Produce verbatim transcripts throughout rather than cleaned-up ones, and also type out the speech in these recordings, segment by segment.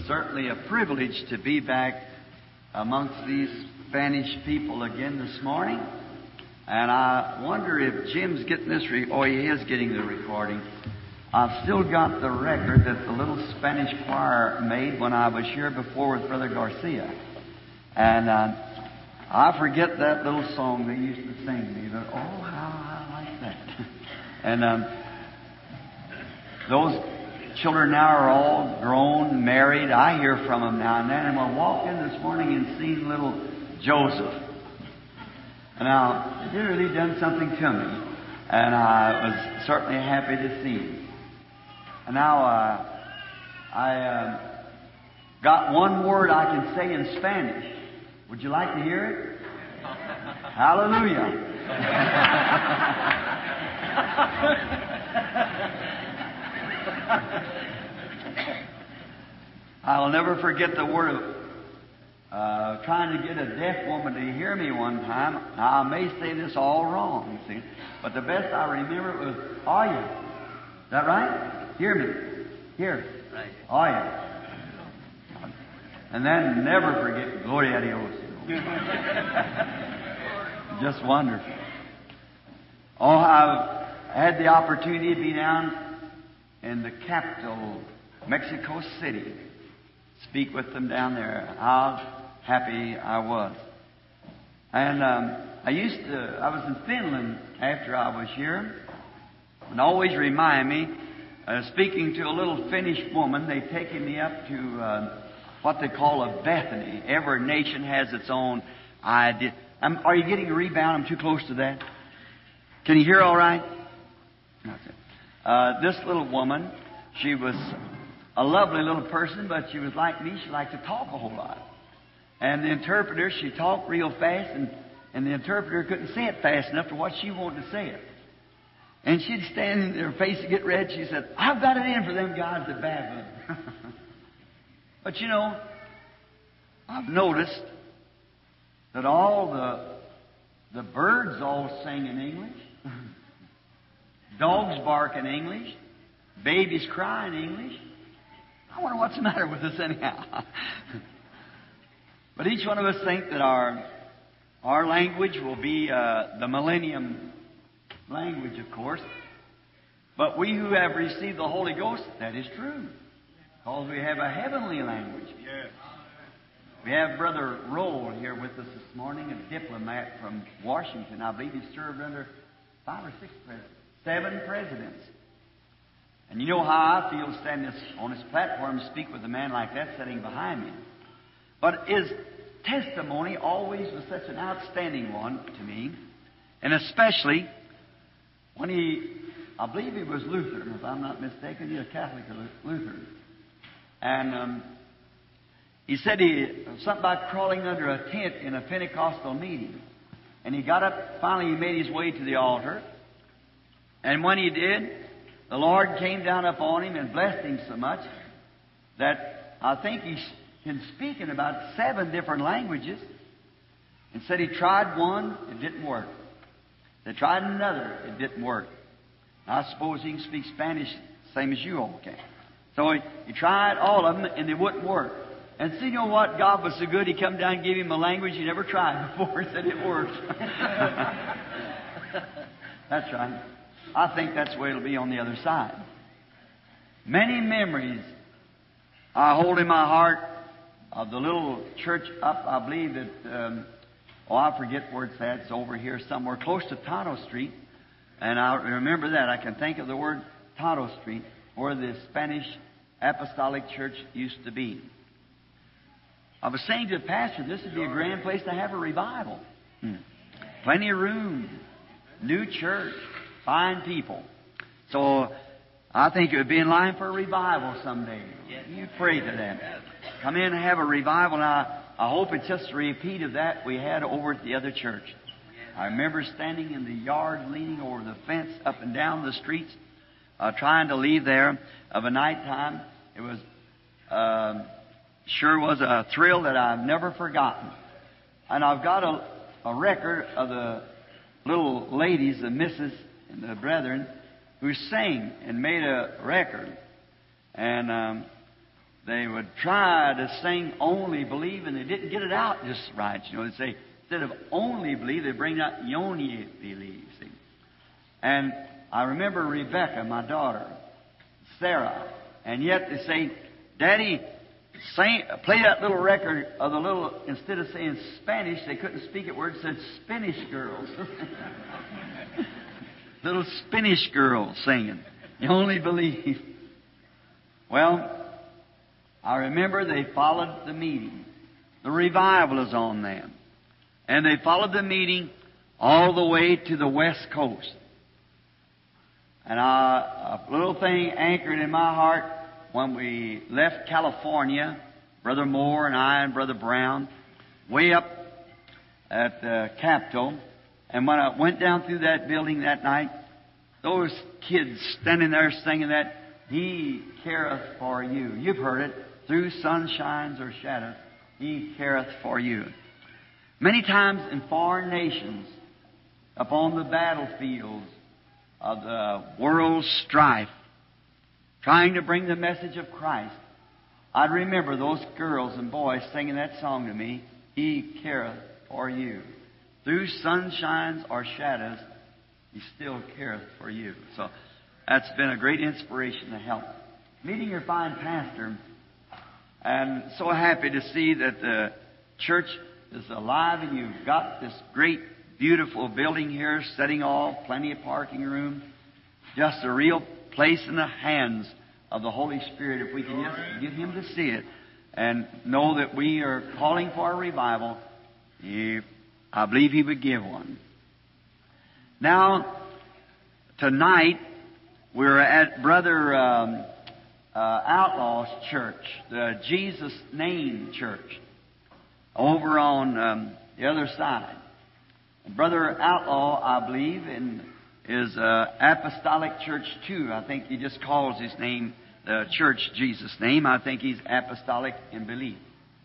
certainly a privilege to be back amongst these Spanish people again this morning. And I wonder if Jim's getting this, re- oh, he is getting the recording. I've still got the record that the little Spanish choir made when I was here before with Brother Garcia. And uh, I forget that little song they used to sing to me. But, oh, how I like that. and um, those children now are all grown, married. I hear from them now and then. And I walked in this morning and seen little Joseph. Now, it really done something to me. And I was certainly happy to see him. And now, uh, I uh, got one word I can say in Spanish. Would you like to hear it? Hallelujah. I'll never forget the word of uh, trying to get a deaf woman to hear me one time. Now, I may say this all wrong, you see, but the best I remember was, oh yeah. Is that right? Hear me. Hear. Right. Oh, yeah. And then never forget Gloria a Dios. Just wonderful. Oh, I've had the opportunity to be down in the capital, Mexico City. Speak with them down there. How happy I was. And um, I used to, I was in Finland after I was here. And always remind me, Uh, speaking to a little Finnish woman, they taken me up to uh, what they call a Bethany. Every nation has its own idea. Um, are you getting a rebound? I'm too close to that. Can you hear all right? That's it. Uh, this little woman, she was a lovely little person, but she was like me. She liked to talk a whole lot. And the interpreter, she talked real fast, and, and the interpreter couldn't say it fast enough for what she wanted to say it. And she'd stand in her face to get red. She said, I've got it in for them guys that babble. But you know, I've noticed that all the the birds all sing in English. Dogs bark in English. Babies cry in English. I wonder what's the matter with us anyhow. But each one of us think that our our language will be uh, the millennium language, of course. But we who have received the Holy Ghost, that is true. Because we have a heavenly language. Yes. We have Brother Roll here with us this morning, a diplomat from Washington. I believe he served under five or six presidents. Seven presidents. And you know how I feel standing on this platform to speak with a man like that sitting behind me. But his testimony always was such an outstanding one to me. And especially when he, I believe he was Lutheran, if I'm not mistaken. He was Catholic or Lutheran. And um, he said he something about crawling under a tent in a Pentecostal meeting. And he got up, finally he made his way to the altar. And when he did, the Lord came down upon him and blessed him so much that I think he can speak in about seven different languages. And said he tried one, it didn't work. They tried another. It didn't work. I suppose he can speak Spanish same as you all can. So he, he tried all of them, and they wouldn't work. And see, you know what? God was so good, He come down and gave him a language he never tried before. He said it worked. That's right. I think that's the way it'll be on the other side. Many memories I hold in my heart of the little church up, I believe that... Um, Oh, I forget where it's at. It's over here somewhere close to Tonto Street. And I remember that. I can think of the word Tonto Street, where the Spanish Apostolic Church used to be. I was saying to the pastor, this would be a grand place to have a revival. Hmm. Plenty of room. New church. Fine people. So I think it would be in line for a revival someday. You pray to them. Come in and have a revival. Now, I hope it's just a repeat of that we had over at the other church. I remember standing in the yard, leaning over the fence, up and down the streets, uh, trying to leave there of a night time. It was uh, sure was a thrill that I've never forgotten. And I've got a, a record of the little ladies, the missus and the brethren, who sang and made a record. And um, they would try to sing Only Believe, and they didn't get it out just right. You know, they'd say, instead of Only Believe, they bring out Yoni Believe. See? And I remember Rebecca, my daughter, Sarah, and yet they say, Daddy, sing, play that little record of the little, instead of saying Spanish, they couldn't speak it where it said Spanish girls. Little Spanish girls singing. You only believe. Well, I remember they followed the meeting. The revival is on them. And they followed the meeting all the way to the West Coast. And I, a little thing anchored in my heart when we left California, Brother Moore and I and Brother Brown, way up at the Capitol. And when I went down through that building that night, those kids standing there singing that, He careth for you. You've heard it. Through sunshines or shadows, He careth for you. Many times in foreign nations, upon the battlefields of the world's strife, trying to bring the message of Christ, I'd remember those girls and boys singing that song to me, He careth for you. Through sunshines or shadows, He still careth for you. So that's been a great inspiration to help. Meeting your fine pastor, and so happy to see that the church is alive and you've got this great, beautiful building here, setting off, plenty of parking room. Just a real place in the hands of the Holy Spirit if we can just get Him to see it and know that we are calling for a revival. He, I believe He would give one. Now, tonight, we're at Brother um, uh, Outlaw's church, the Jesus Name Church, over on um, the other side. Brother Outlaw, I believe, in, is uh, Apostolic Church too. I think he just calls his name the Church Jesus Name. I think he's apostolic in belief.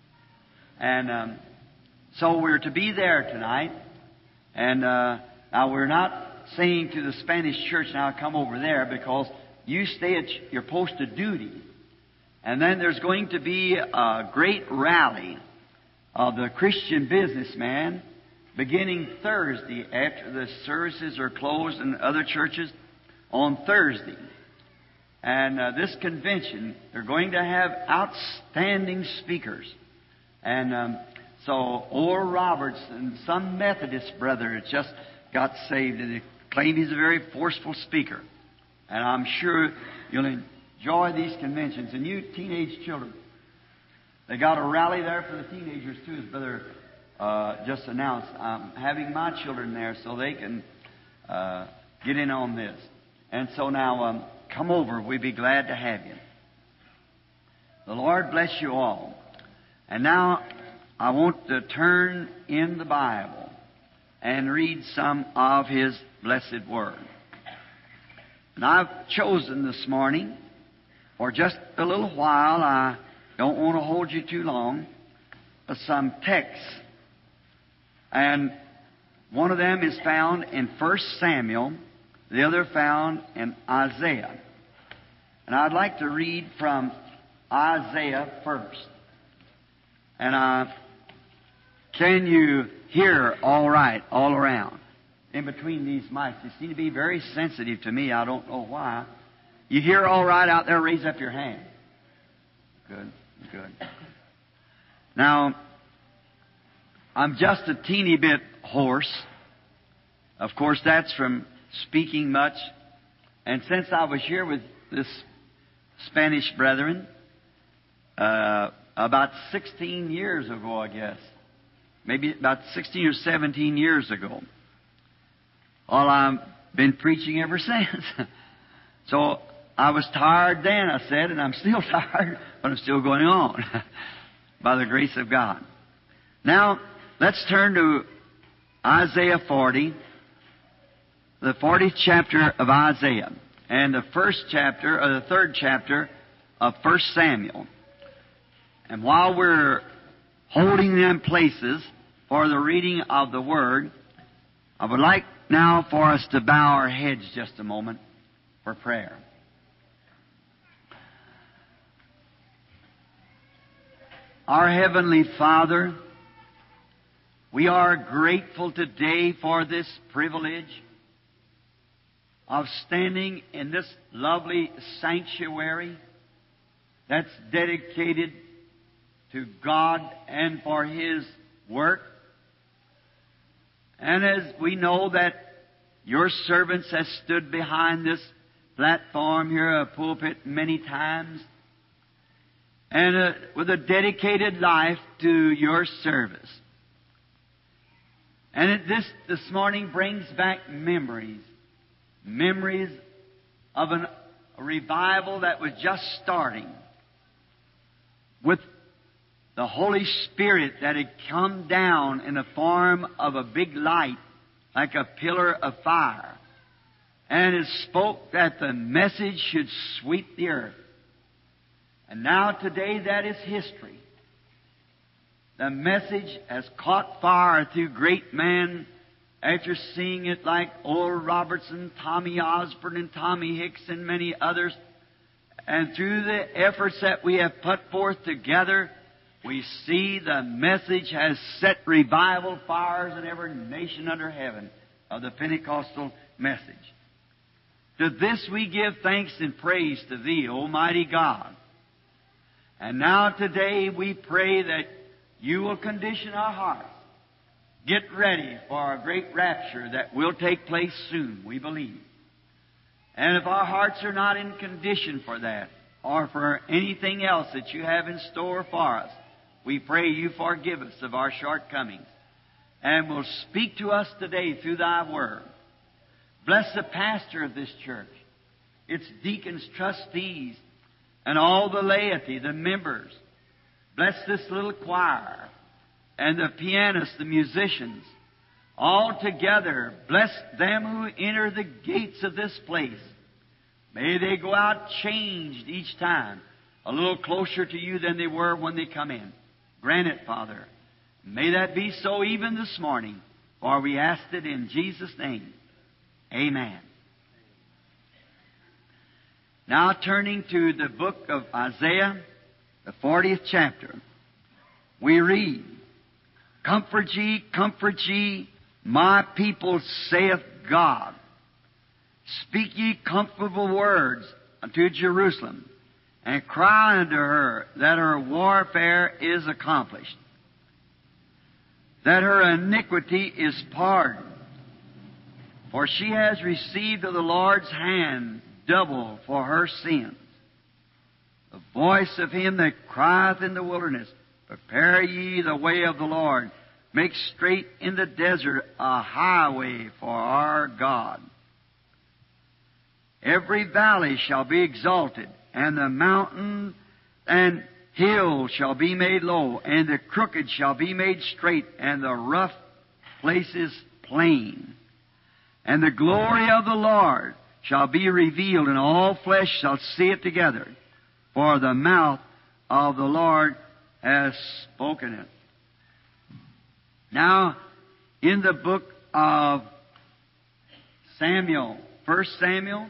And um, so we're to be there tonight. And uh, now we're not saying to the Spanish church, now come over there, because you stay at your post of duty. And then there's going to be a great rally of the Christian businessman beginning Thursday after the services are closed in other churches on Thursday. And uh, this convention, they're going to have outstanding speakers. And um, so Oral Roberts and some Methodist brother has just got saved, and they claim he's a very forceful speaker. And I'm sure you'll enjoy these conventions. And you teenage children, they got a rally there for the teenagers too, as Brother uh, just announced. I'm having my children there so they can uh, get in on this. And so now, um, come over. We'd be glad to have you. The Lord bless you all. And now I want to turn in the Bible and read some of His blessed Word. And I've chosen this morning, for just a little while, I don't want to hold you too long, uh, some texts. And one of them is found in First Samuel, the other found in Isaiah. And I'd like to read from Isaiah first. And uh, can you hear all right, all around? In between these mics, you seem to be very sensitive to me. I don't know why. You hear all right out there? Raise up your hand. Good, good. Now, I'm just a teeny bit hoarse. Of course, that's from speaking much. And since I was here with this Spanish brethren, uh, about sixteen years ago, I guess, maybe about sixteen or seventeen years ago, well, I've been preaching ever since. So I was tired then, I said, and I'm still tired, but I'm still going on by the grace of God. Now, let's turn to Isaiah forty, the fortieth chapter of Isaiah, and the first chapter, or the third chapter of First Samuel. And while we're holding them places for the reading of the Word, I would like now for us to bow our heads just a moment for prayer. Our Heavenly Father, we are grateful today for this privilege of standing in this lovely sanctuary that's dedicated to God and for His work. And as we know that your servants have stood behind this platform here, a pulpit, many times, and uh, with a dedicated life to your service. And it, this this morning brings back memories, memories of an, a revival that was just starting, with the Holy Spirit that had come down in the form of a big light, like a pillar of fire, and it spoke that the message should sweep the earth. And now today that is history. The message has caught fire through great men after seeing it, like Oral Robertson, Tommy Osborne, and Tommy Hicks, and many others. And through the efforts that we have put forth together, we see the message has set revival fires in every nation under heaven of the Pentecostal message. To this we give thanks and praise to Thee, Almighty God. And now today we pray that You will condition our hearts. Get ready for our great rapture that will take place soon, we believe. And if our hearts are not in condition for that, or for anything else that You have in store for us, we pray You forgive us of our shortcomings, and will speak to us today through Thy Word. Bless the pastor of this church, its deacons, trustees, and all the laity, the members. Bless this little choir, and the pianists, the musicians. All together, bless them who enter the gates of this place. May they go out changed each time, a little closer to You than they were when they come in. Grant it, Father. May that be so even this morning, for we ask it in Jesus' name. Amen. Now turning to the book of Isaiah, the fortieth chapter, we read, Comfort ye, comfort ye, my people, saith God. Speak ye comfortable words unto Jerusalem, and cry unto her that her warfare is accomplished, that her iniquity is pardoned. For she has received of the Lord's hand double for her sins. The voice of him that crieth in the wilderness, Prepare ye the way of the Lord, make straight in the desert a highway for our God. Every valley shall be exalted, and the mountain and hill shall be made low, and the crooked shall be made straight, and the rough places plain. And the glory of the Lord shall be revealed, and all flesh shall see it together. For the mouth of the Lord has spoken it. Now, in the book of Samuel, First Samuel,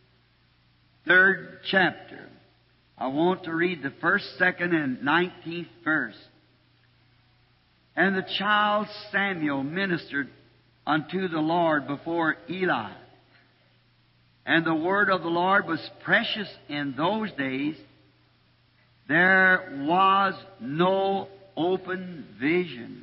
third chapter, I want to read the first, second, and nineteenth verse. And the child Samuel ministered unto the Lord before Eli. And the word of the Lord was precious in those days. There was no open vision.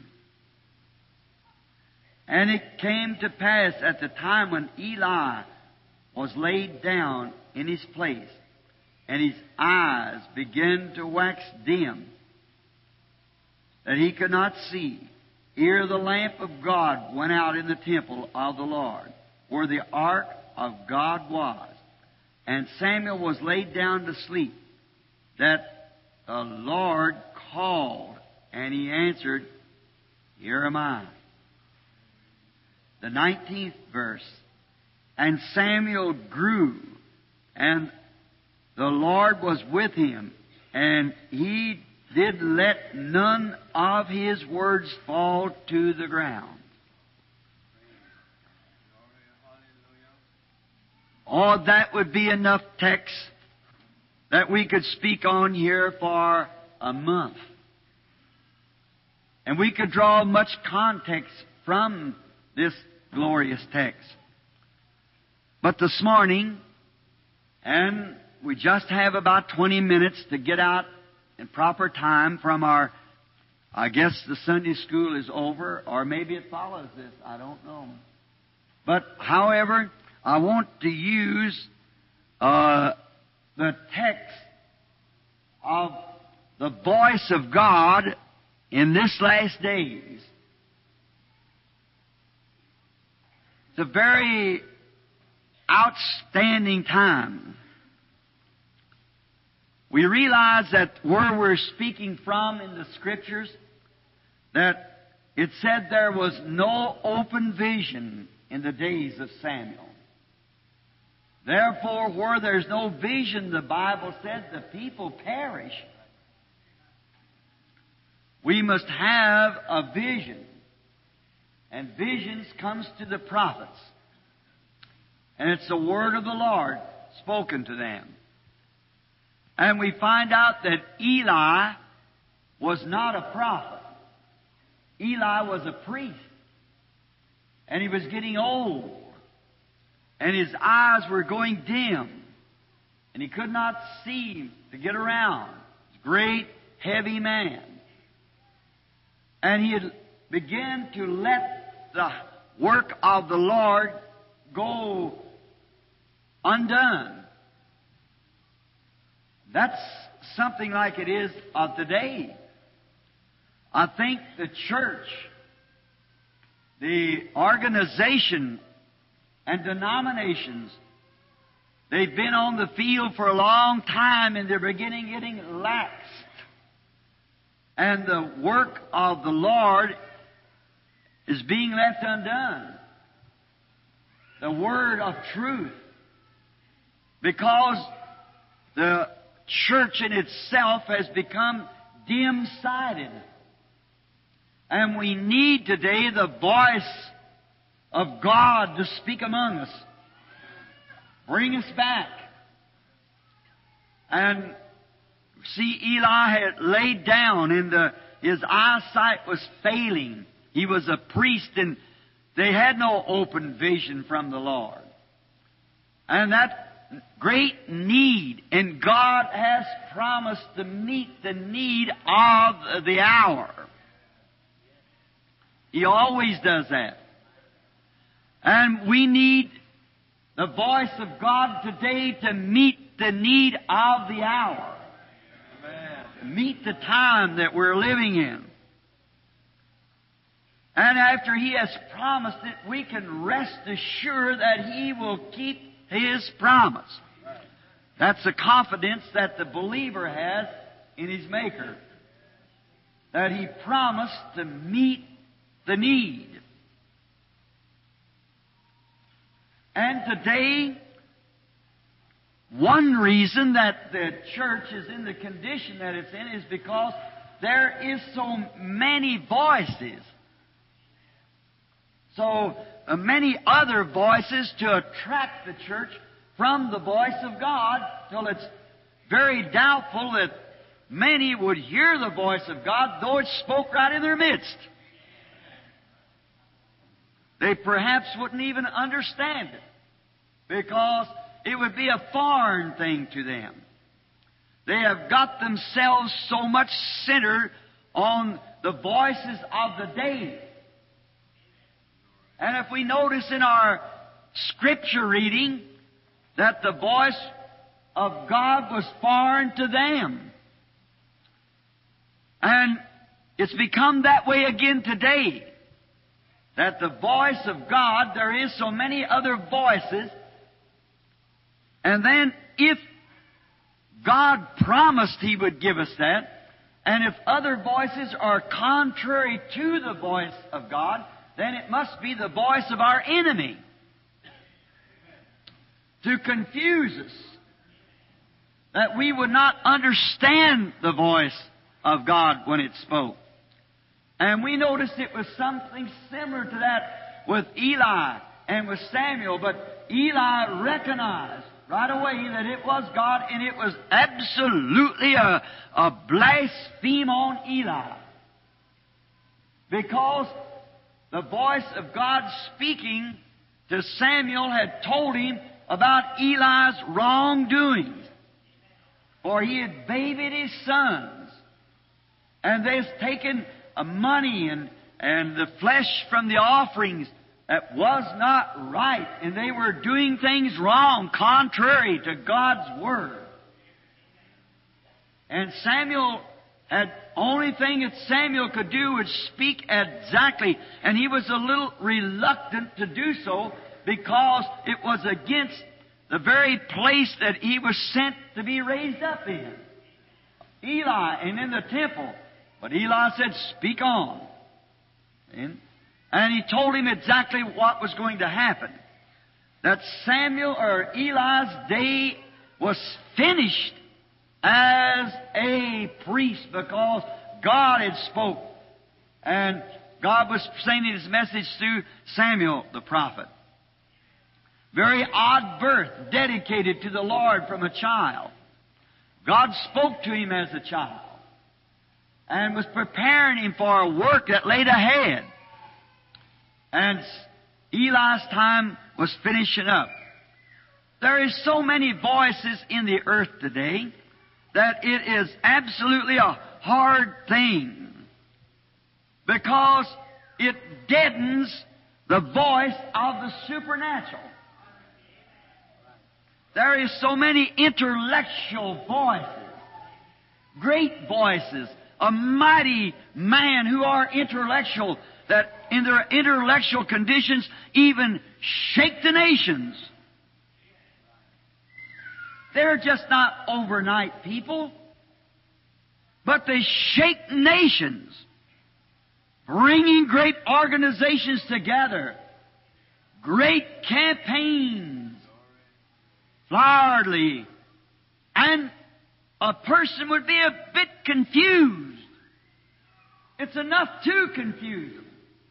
And it came to pass at the time when Eli was laid down in his place, and his eyes began to wax dim, that he could not see, ere the lamp of God went out in the temple of the Lord, where the ark of God was. And Samuel was laid down to sleep, that the Lord called, and he answered, Here am I. The nineteenth verse. And Samuel grew, and the Lord was with him, and he did let none of his words fall to the ground. Oh, that would be enough text that we could speak on here for a month. And we could draw much context from this glorious text. But this morning, and we just have about twenty minutes to get out in proper time from our, I guess the Sunday school is over, or maybe it follows this, I don't know. But, however, I want to use uh, the text of the voice of God in this last days. It's a very outstanding time. We realize that where we're speaking from in the Scriptures, that it said there was no open vision in the days of Samuel. Therefore, where there's no vision, the Bible said, the people perish. We must have a vision. And visions comes to the prophets. And it's the word of the Lord spoken to them. And we find out that Eli was not a prophet. Eli was a priest. And he was getting old. And his eyes were going dim. And he could not see to get around. He was a great, heavy man. And he had begun to let the work of the Lord go undone. That's something like it is of today. I think the church, the organization and denominations, they've been on the field for a long time and they're beginning getting laxed. And the work of the Lord is being left undone. The word of truth. Because the church in itself has become dim-sighted. And we need today the voice of God to speak among us. Bring us back. And see, Eli had laid down and the, his eyesight was failing. He was a priest and they had no open vision from the Lord. And that great need, and God has promised to meet the need of the hour. He always does that. And we need the voice of God today to meet the need of the hour. Amen. Meet the time that we're living in. And after He has promised it, we can rest assured that He will keep His promise. That's the confidence that the believer has in his Maker. That He promised to meet the need. And today, one reason that the church is in the condition that it's in is because there is so many voices. So uh, many other voices to attract the church from the voice of God, till it's very doubtful that many would hear the voice of God, though it spoke right in their midst. They perhaps wouldn't even understand it, because it would be a foreign thing to them. They have got themselves so much centered on the voices of the day. And if we notice in our Scripture reading that the voice of God was foreign to them. And it's become that way again today. That the voice of God, there is so many other voices. And then if God promised He would give us that, and if other voices are contrary to the voice of God, then it must be the voice of our enemy to confuse us, that we would not understand the voice of God when it spoke. And we noticed it was something similar to that with Eli and with Samuel, but Eli recognized right away that it was God, and it was absolutely a, a blaspheme on Eli. because the voice of God speaking to Samuel had told him about Eli's wrongdoings. For he had babied his sons, and they'd taken uh, money and, and the flesh from the offerings that was not right, and they were doing things wrong, contrary to God's Word. And Samuel had, only thing that Samuel could do was speak exactly, and he was a little reluctant to do so because it was against the very place that he was sent to be raised up in. Eli, and in the temple. But Eli said, speak on. And, and he told him exactly what was going to happen. That Samuel, or Eli's day was finished as a priest because God had spoke. And God was sending His message through Samuel the prophet. Very odd birth, dedicated to the Lord from a child. God spoke to him as a child and was preparing him for a work that laid ahead. And Eli's time was finishing up. There is so many voices in the earth today that it is absolutely a hard thing because it deadens the voice of the supernatural. There is so many intellectual voices, great voices, a mighty man who are intellectual, that in their intellectual conditions even shake the nations. They're just not overnight people, but they shake nations, bringing great organizations together, great campaigns, largely, and a person would be a bit confused. It's enough to confuse them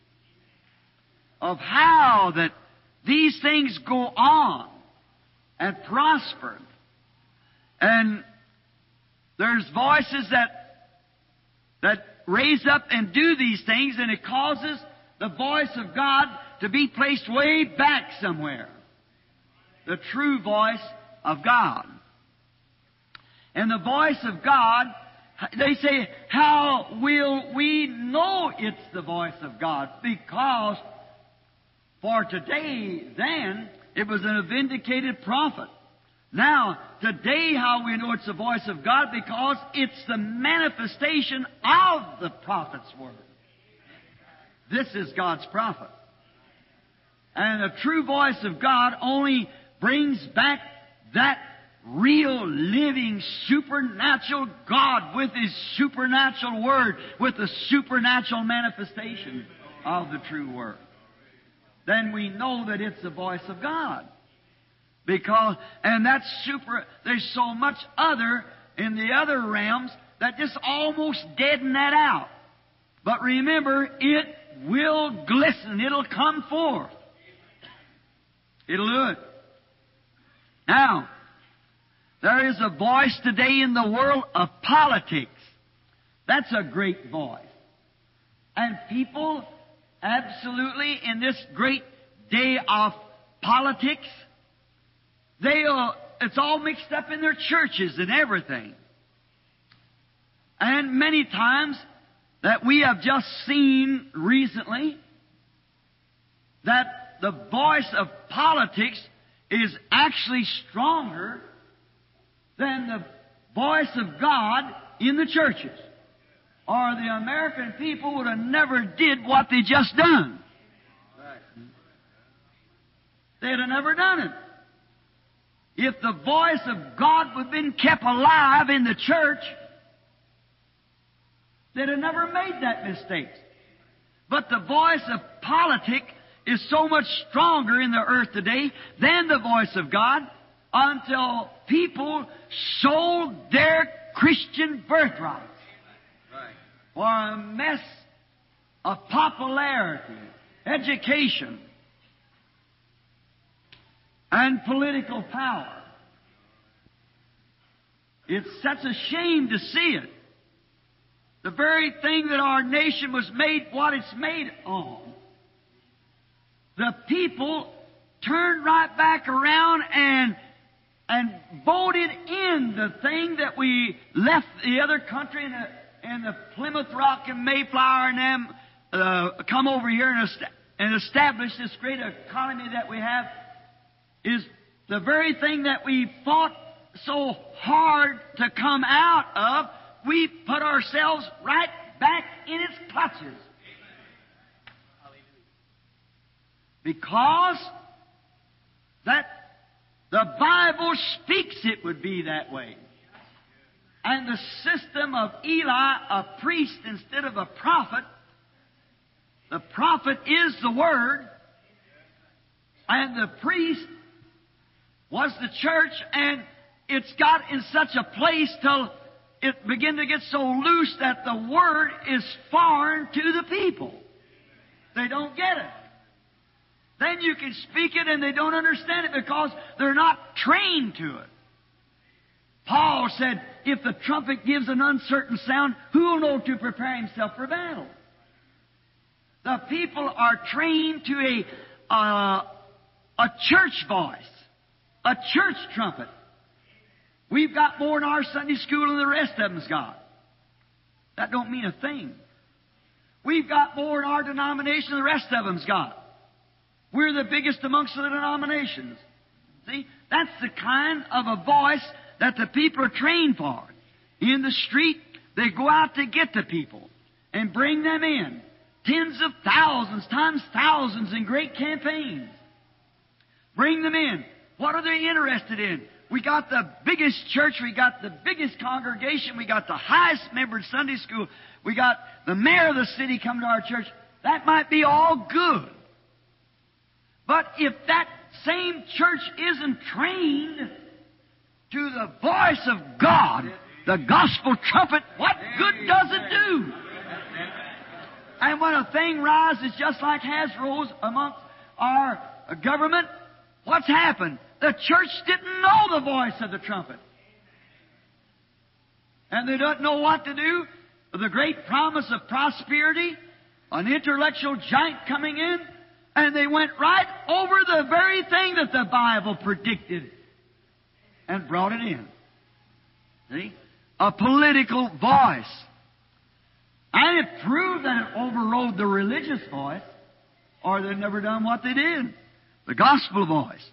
of how that these things go on and prosper. And there's voices that that raise up and do these things, and it causes the voice of God to be placed way back somewhere. The true voice of God. And the voice of God, they say, how will we know it's the voice of God? Because for today, then, it was a vindicated prophet. Now, today, how we know it's the voice of God? Because it's the manifestation of the prophet's word. This is God's prophet. And the true voice of God only brings back that real, living, supernatural God with His supernatural Word, with the supernatural manifestation of the true Word. Then we know that it's the voice of God. Because, and that's super, there's so much other in the other realms that just almost deaden that out. But remember, it will glisten. It'll come forth. It'll do it. Now, there is a voice today in the world of politics. That's a great voice. And people, absolutely, in this great day of politics, they uh, it's all mixed up in their churches and everything. And many times that we have just seen recently that the voice of politics is actually stronger than the voice of God in the churches. Or the American people would have never did what they just done. They'd have never done it. If the voice of God would have been kept alive in the church, they'd have never made that mistake. But the voice of politics is so much stronger in the earth today than the voice of God, until people sold their Christian birthrights for a mess of popularity, education, and political power. It's such a shame to see it. the very thing that our nation was made, what it's made on, the people turned right back around and and voted in the thing that we left the other country and the, and the Plymouth Rock and Mayflower and them uh, come over here and, est- and establish this great economy that we have, is the very thing that we fought so hard to come out of. We put ourselves right back in its clutches. Because that the Bible speaks it would be that way. And the system of Eli, a priest instead of a prophet, the prophet is the Word, and the priest was the church, and it's got in such a place till it began to get so loose that the Word is foreign to the people. They don't get it. Then you can speak it and they don't understand it because they're not trained to it. Paul said, if the trumpet gives an uncertain sound, who will know to prepare himself for battle? The people are trained to a, uh, a church voice, a church trumpet. We've got more in our Sunday school than the rest of them's got. That don't mean a thing. We've got more in our denomination than the rest of them's got. We're the biggest amongst the denominations. See, that's the kind of a voice that the people are trained for. In the street, they go out to get the people and bring them in. Tens of thousands, times thousands in great campaigns. Bring them in. What are they interested in? We got the biggest church, we got the biggest congregation, we got the highest membered Sunday school, we got the mayor of the city coming to our church. That might be all good. But if that same church isn't trained to the voice of God, the gospel trumpet, what good does it do? And when a thing rises just like has rose amongst our government, what's happened? The church didn't know the voice of the trumpet. And they don't know what to do. The great promise of prosperity, an intellectual giant coming in, and they went right over the very thing that the Bible predicted and brought it in. See? A political voice. And it proved that it overrode the religious voice, or they'd never done what they did. The gospel voice.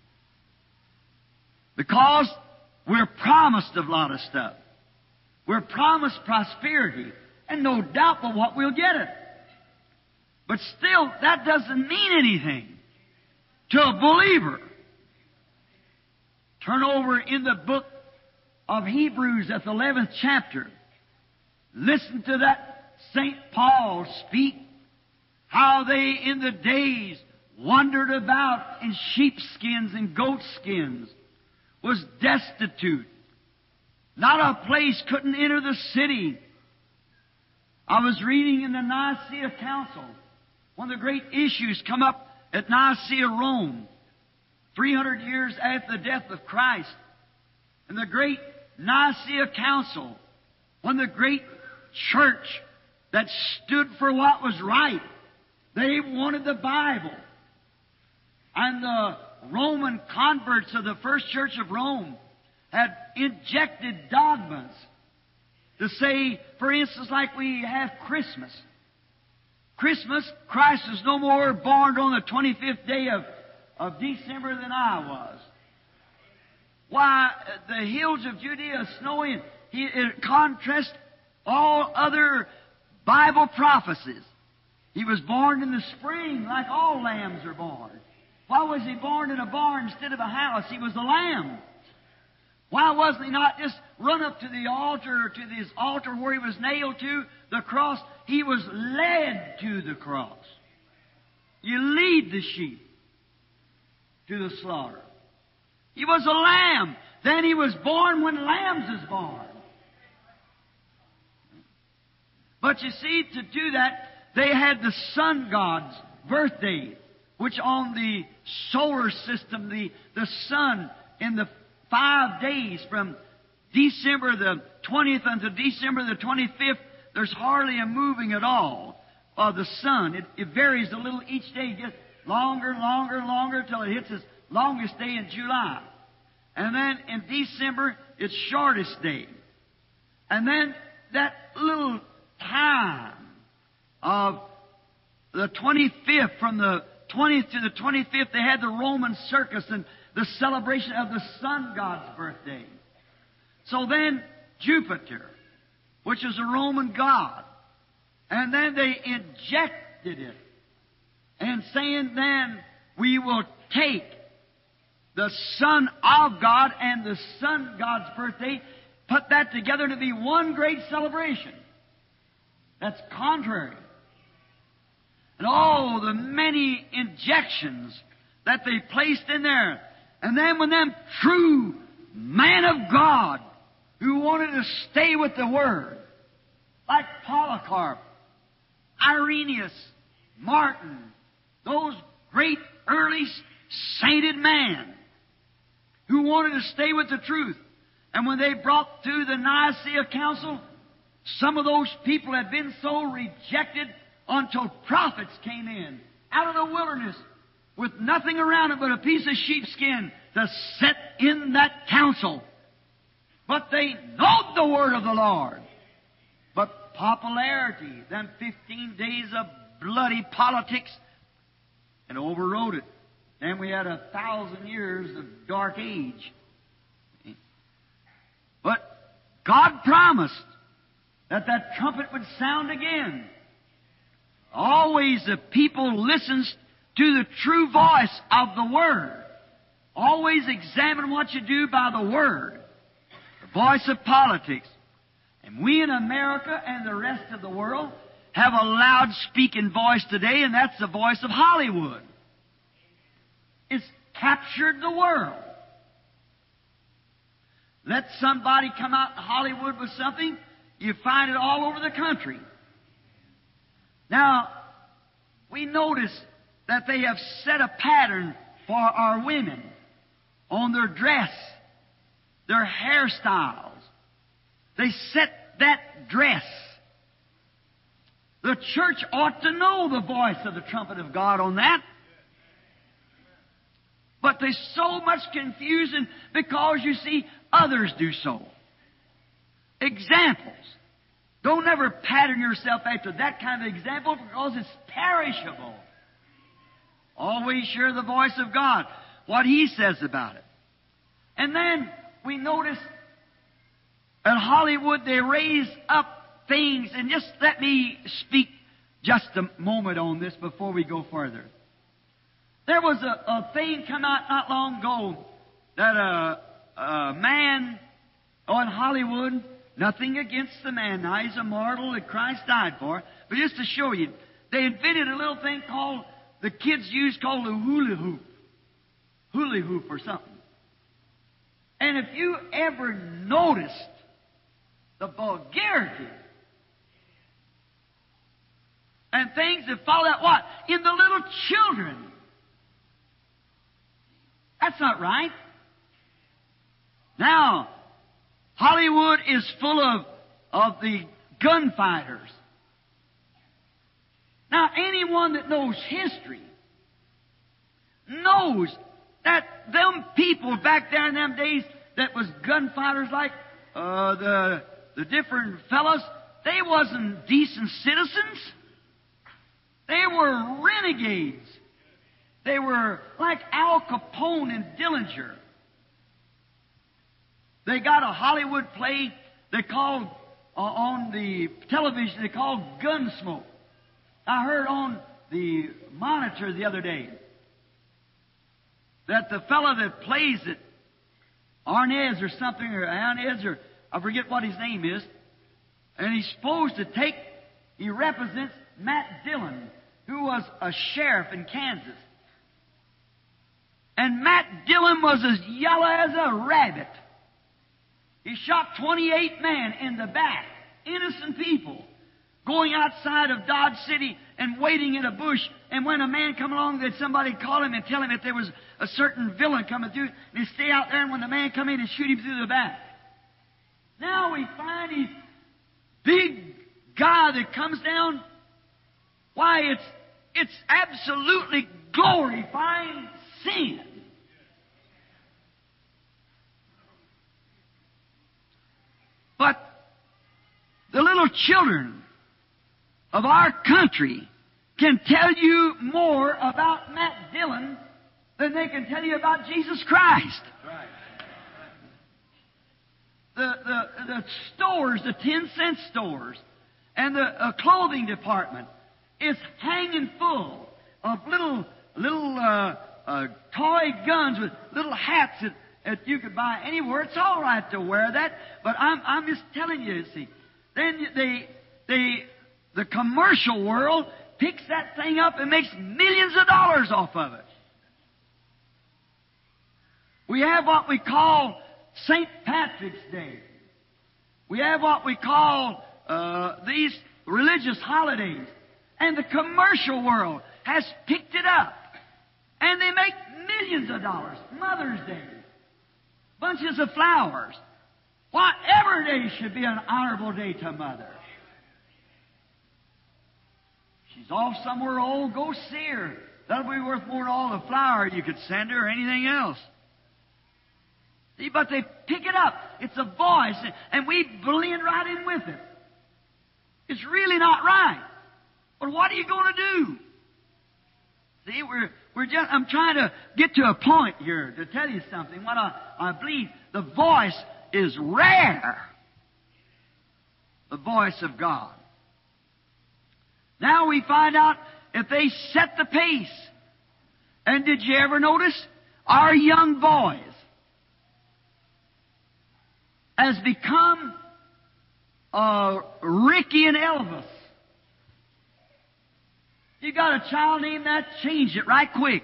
Because we're promised a lot of stuff. We're promised prosperity, and no doubt but what we'll get it. But still, that doesn't mean anything to a believer. Turn over in the book of Hebrews at the eleventh chapter. Listen to that Saint Paul speak, how they in the days wandered about in sheepskins and goatskins, was destitute. Not a place, couldn't enter the city. I was reading in the Nicaea Council, one of the great issues come up at Nicaea, Rome, three hundred years after the death of Christ. And the great Nicaea Council, one of the great church that stood for what was right. They wanted the Bible. And the Roman converts of the first church of Rome had injected dogmas to say, for instance, like we have Christmas. Christmas, Christ was no more born on the twenty-fifth day of, of December than I was. Why, the hills of Judea are snowy. He, it contrasts all other Bible prophecies. He was born in the spring like all lambs are born. Why was He born in a barn instead of a house? He was a lamb. Why wasn't He not just run up to the altar, to this altar where He was nailed to, the cross? He was led to the cross. You lead the sheep to the slaughter. He was a lamb. Then He was born when lambs is born. But you see, to do that, they had the sun god's birthday, which on the solar system, the, the sun in the five days from December the twentieth until December the twenty-fifth, there's hardly a moving at all of the sun. It, it varies a little each day. It gets longer and longer and longer until it hits its longest day in July. And then in December, its shortest day. And then that little time of the twenty-fifth, from the twentieth to the twenty-fifth, they had the Roman circus and the celebration of the sun god's birthday. So then Jupiter, which is a Roman god, and then they injected it, and saying then we will take the Son of God and the sun god's birthday, put that together to be one great celebration. That's contrary. And all the many injections that they placed in there. And then when them true man of God who wanted to stay with the Word, like Polycarp, Irenaeus, Martin, those great early sainted men who wanted to stay with the truth. And when they brought through the Nicaea Council, some of those people had been so rejected until prophets came in out of the wilderness with nothing around it but a piece of sheepskin to set in that council. But they know the Word of the Lord. But popularity, them fifteen days of bloody politics, and overrode it. Then we had a thousand years of dark age. But God promised that that trumpet would sound again. Always the people listens to the true voice of the Word. Always examine what you do by the Word. The voice of politics. And we in America and the rest of the world have a loud-speaking voice today, and that's the voice of Hollywood. It's captured the world. Let somebody come out in Hollywood with something, you find it all over the country. Now, we notice that they have set a pattern for our women on their dress, their hairstyles. They set that dress. The church ought to know the voice of the trumpet of God on that. But there's so much confusion because, you see, others do so. Examples. Don't ever pattern yourself after that kind of example because it's perishable. Always share the voice of God, what He says about it. And then we notice at Hollywood they raise up things, and just let me speak just a moment on this before we go further. There was a, a thing come out not long ago that a, a man on Hollywood, nothing against the man now, he's a mortal that Christ died for, but just to show you, they invented a little thing called, the kids use called the hula hoop. Hula hoop or something. And if you ever noticed the vulgarity and things that follow that, what? In the little children. That's not right. Now, Hollywood is full of, of the gunfighters. Now, anyone that knows history knows that them people back there in them days that was gunfighters like uh, the the different fellows, they wasn't decent citizens. They were renegades. They were like Al Capone and Dillinger. They got a Hollywood play they called, uh, on the television, they called Gunsmoke. I heard on the monitor the other day that the fellow that plays it, Arnez or something, or Arnez, or I forget what his name is, and he's supposed to take, he represents Matt Dillon, who was a sheriff in Kansas. And Matt Dillon was as yellow as a rabbit. He shot twenty-eight men in the back, innocent people, going outside of Dodge City and waiting in a bush. And when a man come along, that somebody call him and tell him that there was a certain villain coming through, and he'd stay out there, and when the man come in, he'd shoot him through the back. Now we find these big God that comes down, why, it's, it's absolutely glorifying sin. But the little children of our country can tell you more about Matt Dillon than they can tell you about Jesus Christ. Right. The, the, the stores, the ten cent stores, and the uh, clothing department is hanging full of little, little uh, uh, toy guns with little hats that, that you could buy anywhere. It's all right to wear that, but I'm, I'm just telling you, you see. Then they, they, the commercial world picks that thing up and makes millions of dollars off of it. We have what we call Saint Patrick's Day. We have what we call uh, these religious holidays. And the commercial world has picked it up. And they make millions of dollars. Mother's Day. Bunches of flowers. Whatever day should be an honorable day to Mother. She's off somewhere old, go see her. That'll be worth more than all the flour you could send her or anything else. See, but they pick it up. It's a voice, and we blend right in with it. It's really not right. But what are you going to do? See, we're we're just. I'm trying to get to a point here to tell you something. What I, I believe, the voice is rare. The voice of God. Now we find out if they set the pace. And did you ever notice our young boys has become uh, Ricky and Elvis? You got a child named that, change it right quick.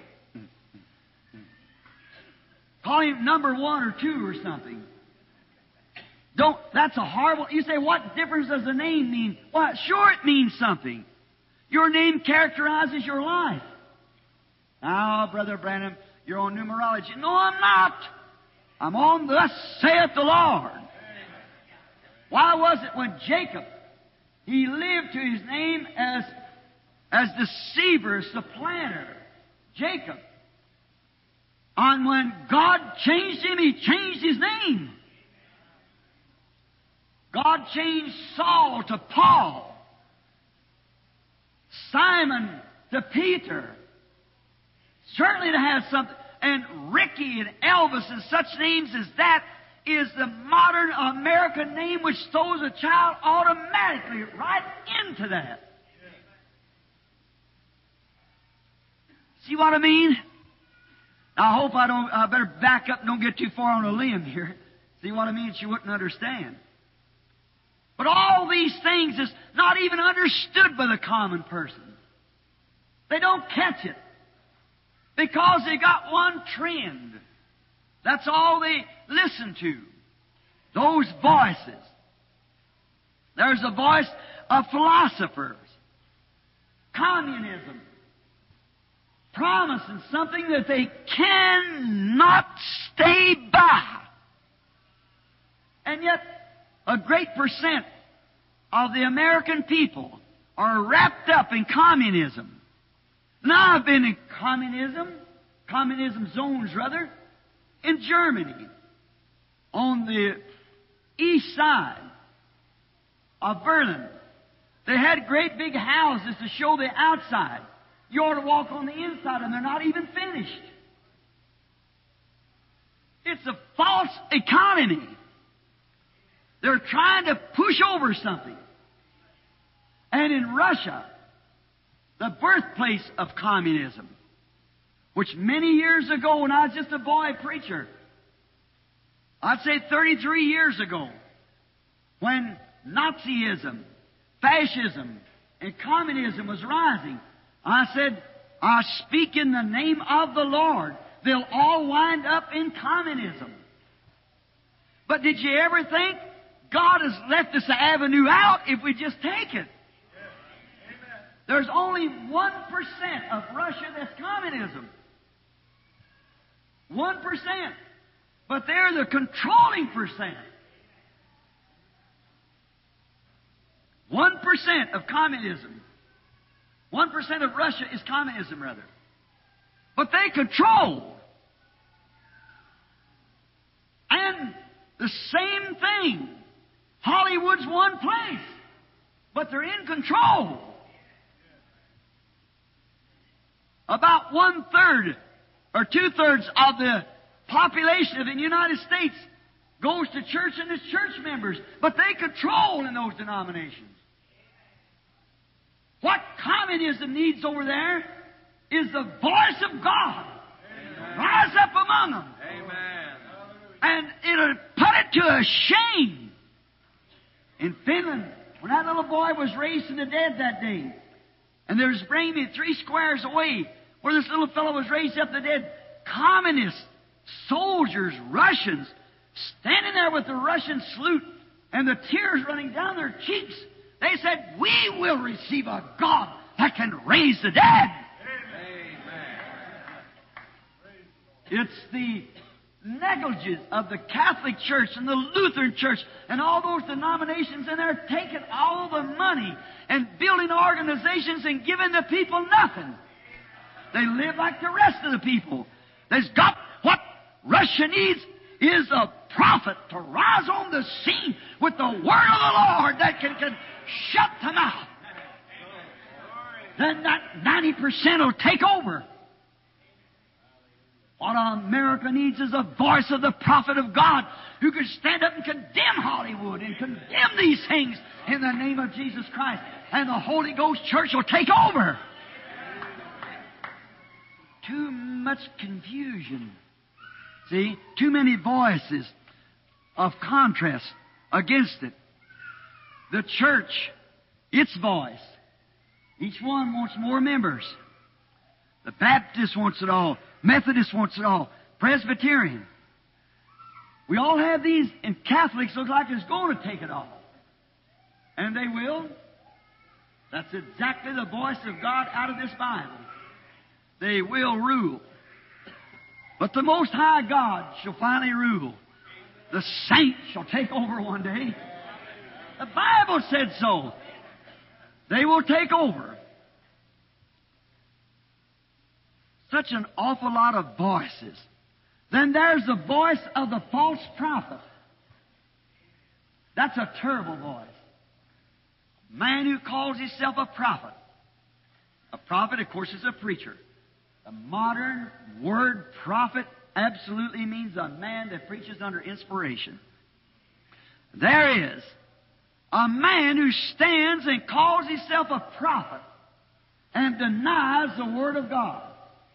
Call him number one or two or something. Don't, that's a horrible, you say, what difference does the name mean? Well, sure it means something. Your name characterizes your life. Now, Brother Branham, you're on numerology. No, I'm not. I'm on thus saith the Lord. Why was it when Jacob, he lived to his name as, as deceiver, supplanter, Jacob. And when God changed him, He changed his name. God changed Saul to Paul. Simon to Peter. Certainly to have something. And Ricky and Elvis and such names as that is the modern American name which throws a child automatically right into that. See what I mean? Now, I hope I don't, I better back up and don't get too far on a limb here. See what I mean? She wouldn't understand. But all these things is not even understood by the common person. They don't catch it. Because they got one trend. That's all they listen to. Those voices. There's a voice of philosophers. Communism. Promising something that they cannot stay by. And yet, a great percent of the American people are wrapped up in communism. Now, I've been in communism, communism zones rather, in Germany, on the east side of Berlin. They had great big houses to show the outside. You ought to walk on the inside, and they're not even finished. It's a false economy. They're trying to push over something. And in Russia, the birthplace of communism, which many years ago, when I was just a boy preacher, I'd say thirty-three years ago, when Nazism, fascism, and communism was rising, I said, I speak in the name of the Lord. They'll all wind up in communism. But did you ever think God has left us an avenue out if we just take it? There's only one percent of Russia that's communism. One percent. But they're the controlling percent. One percent of communism. One percent of Russia is communism, rather. But they control. And the same thing. Hollywood's one place, but they're in control. About one-third or two-thirds of the population of the United States goes to church and is church members, but they control in those denominations. What communism needs over there is the voice of God. Amen. Rise up among them. Amen. And it'll put it to a shame. In Finland, when that little boy was raised from the dead that day, and there's maybe three squares away where this little fellow was raised up from the dead, communist soldiers, Russians, standing there with the Russian salute and the tears running down their cheeks, they said, "We will receive a God that can raise the dead." Amen. It's the negligence of the Catholic Church and the Lutheran Church and all those denominations, and they're taking all the money and building organizations and giving the people nothing. They live like the rest of the people. There's got what Russia needs is a prophet to rise on the scene with the word of the Lord that can, can shut them out. Then that ninety percent will take over. What America needs is a voice of the prophet of God who can stand up and condemn Hollywood and condemn these things in the name of Jesus Christ. And the Holy Ghost Church will take over. Too much confusion. See? Too many voices of contrast against it. The church, its voice. Each one wants more members. The Baptist wants it all. Methodist wants it all. Presbyterian. We all have these, and Catholics look like it's going to take it all. And they will. That's exactly the voice of God out of this Bible. They will rule. But the Most High God shall finally rule. The saints shall take over one day. The Bible said so. They will take over. Such an awful lot of voices. Then there's the voice of the false prophet. That's a terrible voice. A man who calls himself a prophet. A prophet, of course, is a preacher. The modern word prophet absolutely means a man that preaches under inspiration. There is a man who stands and calls himself a prophet and denies the Word of God.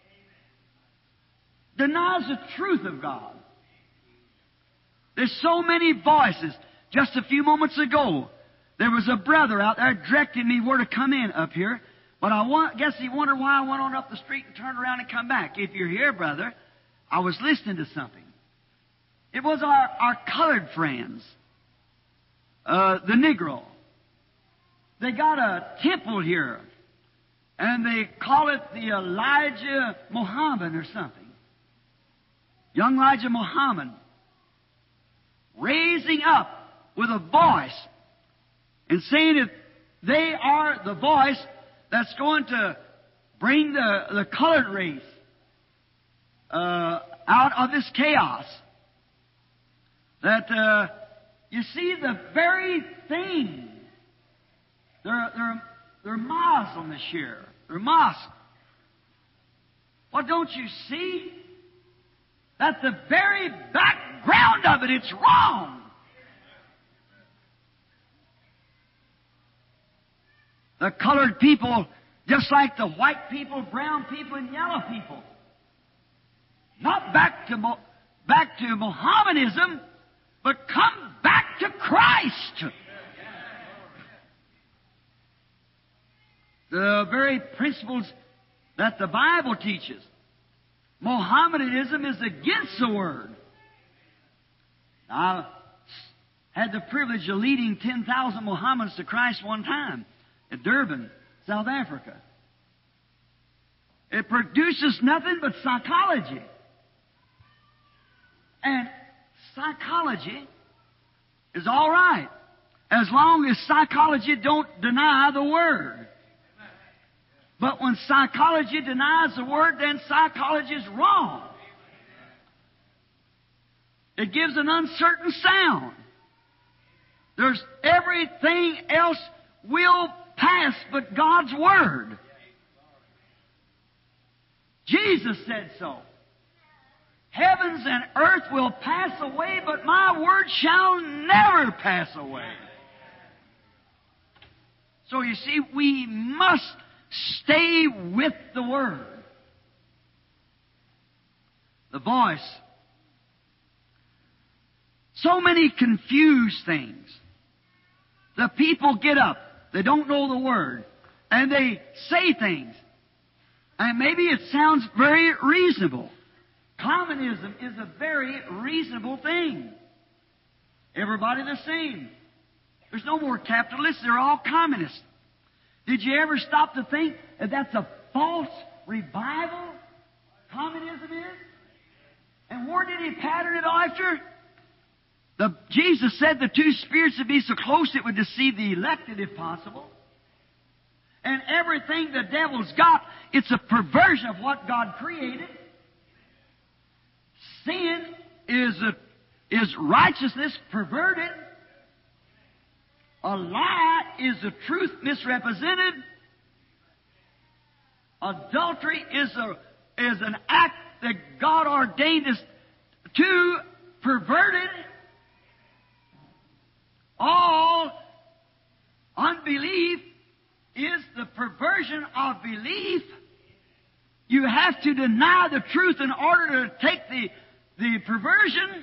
Denies the truth of God. There's so many voices. Just a few moments ago, there was a brother out there directing me where to come in up here. But I want, guess he wondered why I went on up the street and turned around and come back. If you're here, brother, I was listening to something. It was our, our colored friends, uh, the Negro. They got a temple here, and they call it the Elijah Muhammad or something. Young Elijah Muhammad, raising up with a voice and saying that they are the voice that's going to bring the, the colored race uh, out of this chaos. That uh, you see the very thing. They're they're they're Muslim this year. They're mosque. What don't you see? That's the very background of it. It's wrong. The colored people, just like the white people, brown people, and yellow people, not back to Mo- back to Mohammedanism, but come back to Christ. The very principles that the Bible teaches. Mohammedanism is against the Word. I had the privilege of leading ten thousand Mohammedans to Christ one time at Durban, South Africa. It produces nothing but psychology. And psychology is all right. as long as psychology don't deny the Word. But when psychology denies the Word, then psychology is wrong. It gives an uncertain sound. There's everything else will pass but God's Word. Jesus said so. Heavens and earth will pass away, but my Word shall never pass away. So you see, we must stay with the Word. The voice. So many confused things. The people get up. They don't know the Word. And they say things. And maybe it sounds very reasonable. Communism is a very reasonable thing. Everybody the same. There's no more capitalists. They're all communists. Did you ever stop to think that that's a false revival? Communism is? And where did He pattern it after? The, Jesus said the two spirits would be so close it would deceive the elected if possible. And everything the devil's got, it's a perversion of what God created. Sin is a, is righteousness perverted. A lie is the truth misrepresented. Adultery is a is an act that God ordained us to perverted. All unbelief is the perversion of belief. You have to deny the truth in order to take the, the perversion.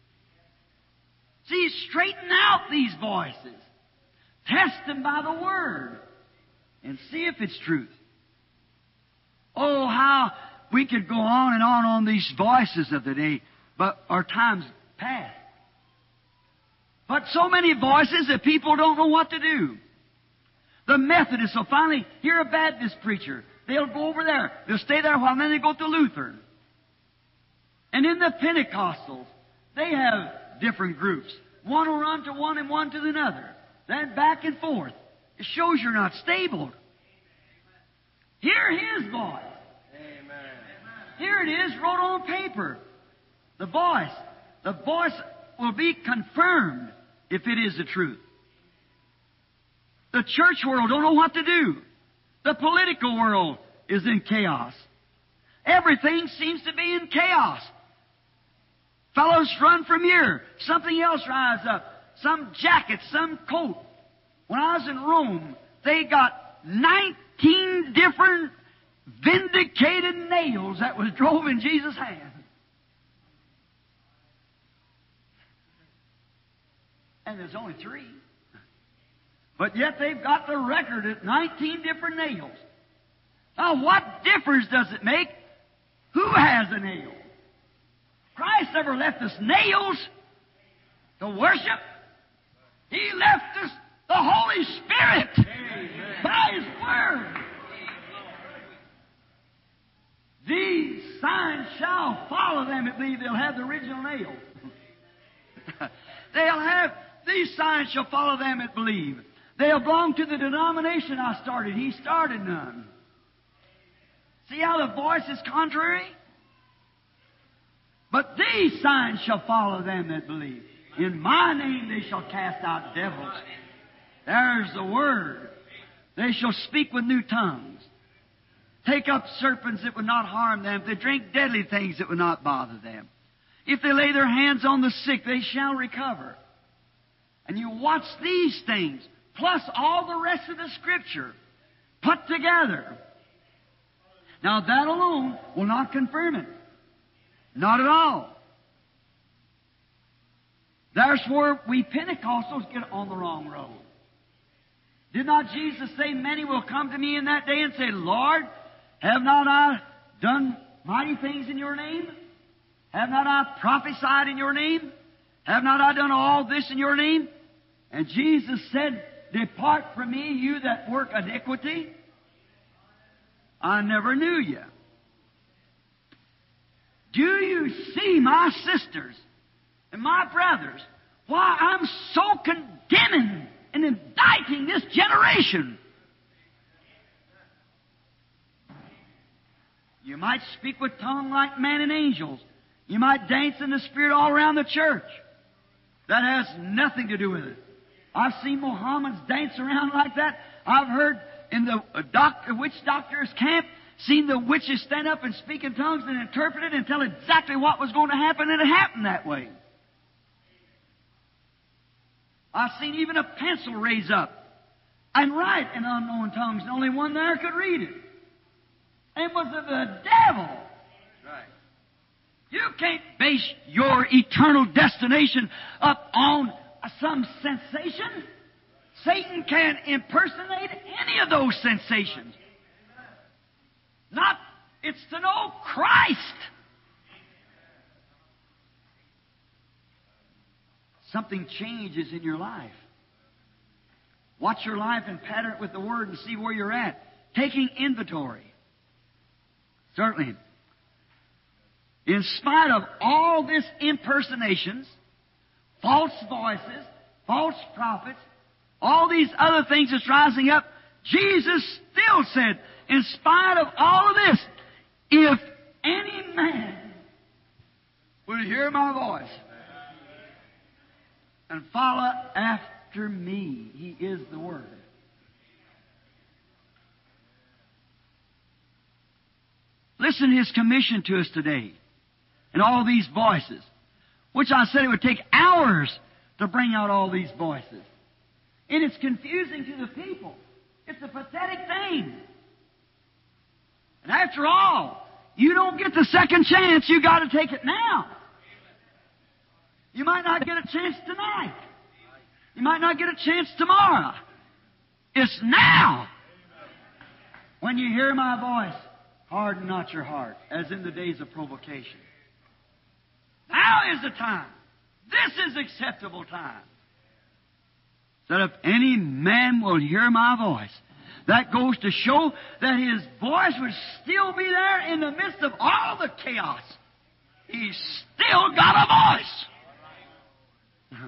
See, straighten out these voices. Test them by the Word and see if it's truth. Oh, how we could go on and on on these voices of the day, but our time's past. But so many voices that people don't know what to do. The Methodists will finally hear a Baptist preacher. They'll go over there. They'll stay there a while, and then they go to Luther. And in the Pentecostals, they have different groups. One will run to one and one to another. Then back and forth. It shows you're not stable. Hear His voice. Amen. Here it is, wrote on paper. The voice. The voice will be confirmed if it is the truth. The church world don't know what to do. The political world is in chaos. Everything seems to be in chaos. Fellows run from here. Something else rise up. Some jacket, some coat. When I was in Rome, they got nineteen different vindicated nails that was drove in Jesus' hand. And there's only three. But yet they've got the record at nineteen different nails. Now, what difference does it make who has a nail? Christ never left us nails to worship. He left us the Holy Spirit. Amen. By His Word. These signs shall follow them that believe. They'll have the original nail. They'll have, these signs shall follow them that believe. They'll belong to the denomination I started. He started none. See how the voice is contrary? But these signs shall follow them that believe. In my name they shall cast out devils. There's the Word. They shall speak with new tongues. Take up serpents that would not harm them. If they drink deadly things that would not bother them. If they lay their hands on the sick, they shall recover. And you watch these things, plus all the rest of the Scripture, put together. Now that alone will not confirm it. Not at all. That's where we Pentecostals get on the wrong road. Did not Jesus say, many will come to me in that day and say, Lord, have not I done mighty things in your name? Have not I prophesied in your name? Have not I done all this in your name? And Jesus said, depart from me, you that work iniquity. I never knew you. Do you see, my sisters and my brothers, Why, I'm so condemning and indicting this generation. You might speak with tongue like man and angels. You might dance in the Spirit all around the church. That has nothing to do with it. I've seen Mohammedans dance around like that. I've heard in the uh, doctor, witch doctor's camp, seen the witches stand up and speak in tongues and interpret it and tell exactly what was going to happen, and it happened that way. I've seen even a pencil raise up and write in unknown tongues, and only one there could read it. It was of the devil. Right. You can't base your eternal destination up on some sensation. Satan can impersonate any of those sensations. Not, it's to know Christ. Something changes in your life. Watch your life and pattern it with the Word and see where you're at. Taking inventory. Certainly. In spite of all this impersonations, false voices, false prophets, all these other things that's rising up, Jesus still said, in spite of all of this, if any man will hear my voice and follow after me, he is the Word. Listen to His commission to us today. And all these voices, which I said it would take hours to bring out all these voices. And it's confusing to the people. It's a pathetic thing. And after all, you don't get the second chance. You got to take it now. You might not get a chance tonight. You might not get a chance tomorrow. It's now. When you hear my voice, harden not your heart, as in the days of provocation. Now is the time. This is acceptable time. That if any man will hear my voice, that goes to show that his voice would still be there in the midst of all the chaos. He's still got a voice.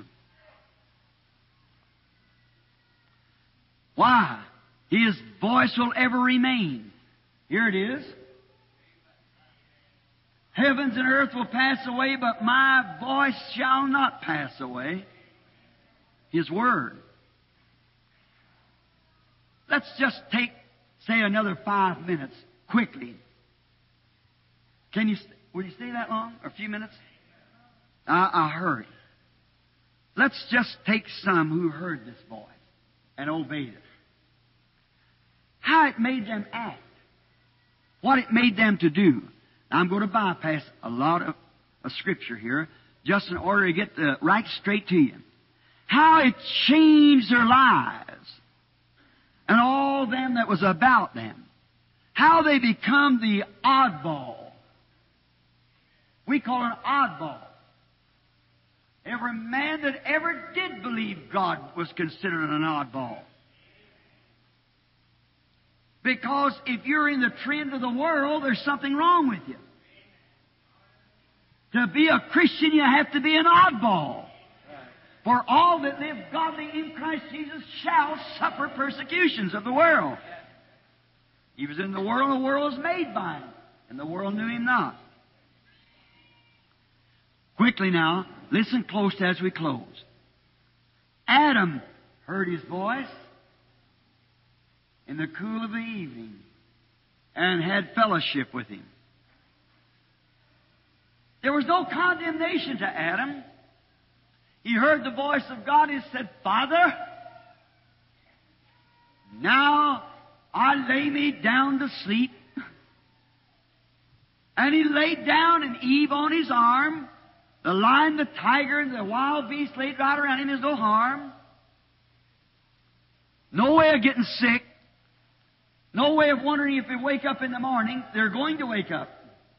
Why? His voice will ever remain. Here it is. Heavens and earth will pass away, but my voice shall not pass away. His Word. Let's just take, say, another five minutes, quickly. Can you, will you stay that long? Or a few minutes? I, I'll hurry. Let's just take some who heard this voice and obeyed it. How it made them act. What it made them to do. Now, I'm going to bypass a lot of, of Scripture here, just in order to get the right straight to you. How it changed their lives. And all them that was about them. How they become the oddball. We call it an oddball. Every man that ever did believe God was considered an oddball. Because if you're in the trend of the world, there's something wrong with you. To be a Christian, you have to be an oddball. For all that live godly in Christ Jesus shall suffer persecutions of the world. He was in the world, and the world was made by Him, and the world knew Him not. Quickly now, listen close as we close. Adam heard His voice in the cool of the evening and had fellowship with Him. There was no condemnation to Adam. He heard the voice of God and said, Father, now I lay me down to sleep. And he laid down, and Eve on his arm. The lion, the tiger, and the wild beast laid right around him. There's no harm. No way of getting sick. No way of wondering if they wake up in the morning. They're going to wake up.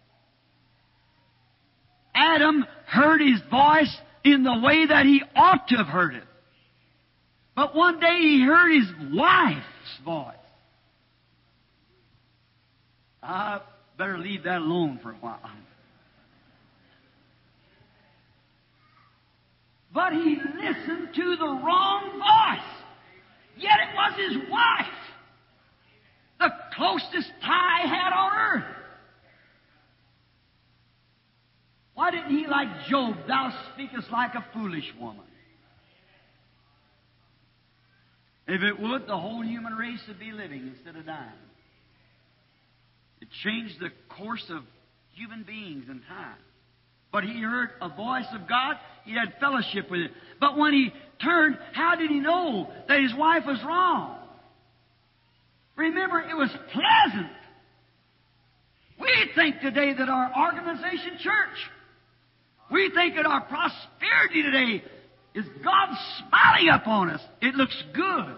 Adam heard his voice in the way that he ought to have heard it. But one day he heard his wife's voice. I better leave that alone for a while. But he listened to the wrong voice. Yet it was his wife, the closest tie he had on earth. Why didn't he, like Job, thou speakest like a foolish woman? If it would, the whole human race would be living instead of dying. It changed the course of human beings in time. But he heard a voice of God. He had fellowship with it. But when he turned, how did he know that his wife was wrong? Remember, it was pleasant. We think today that our organization church, we think that our prosperity today is God smiling upon us. It looks good.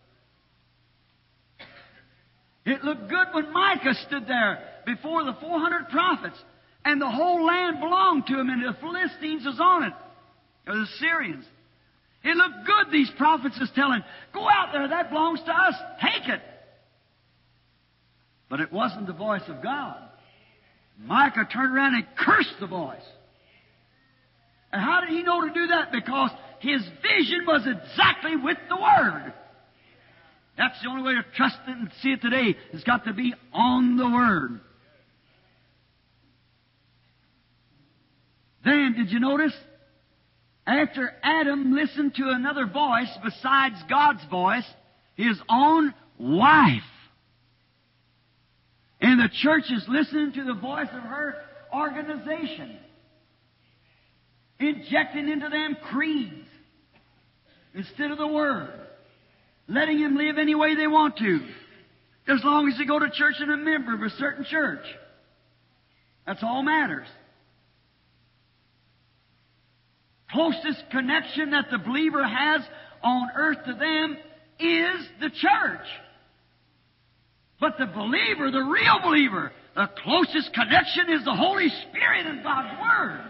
It looked good when Micah stood there before the four hundred prophets, and the whole land belonged to him, and the Philistines was on it, or the Syrians. It looked good, these prophets is telling, go out there, that belongs to us, take it. But it wasn't the voice of God. Micah turned around and cursed the voice. And how did he know to do that? Because his vision was exactly with the Word. That's the only way to trust it and see it today. It's got to be on the Word. Then, did you notice? After Adam listened to another voice besides God's voice, his own wife. And the church is listening to the voice of her organization, injecting into them creeds instead of the Word, letting them live any way they want to, as long as they go to church and a member of a certain church. That's all matters. Closest connection that the believer has on earth to them is the church. But the believer, the real believer, the closest connection is the Holy Spirit and God's Word.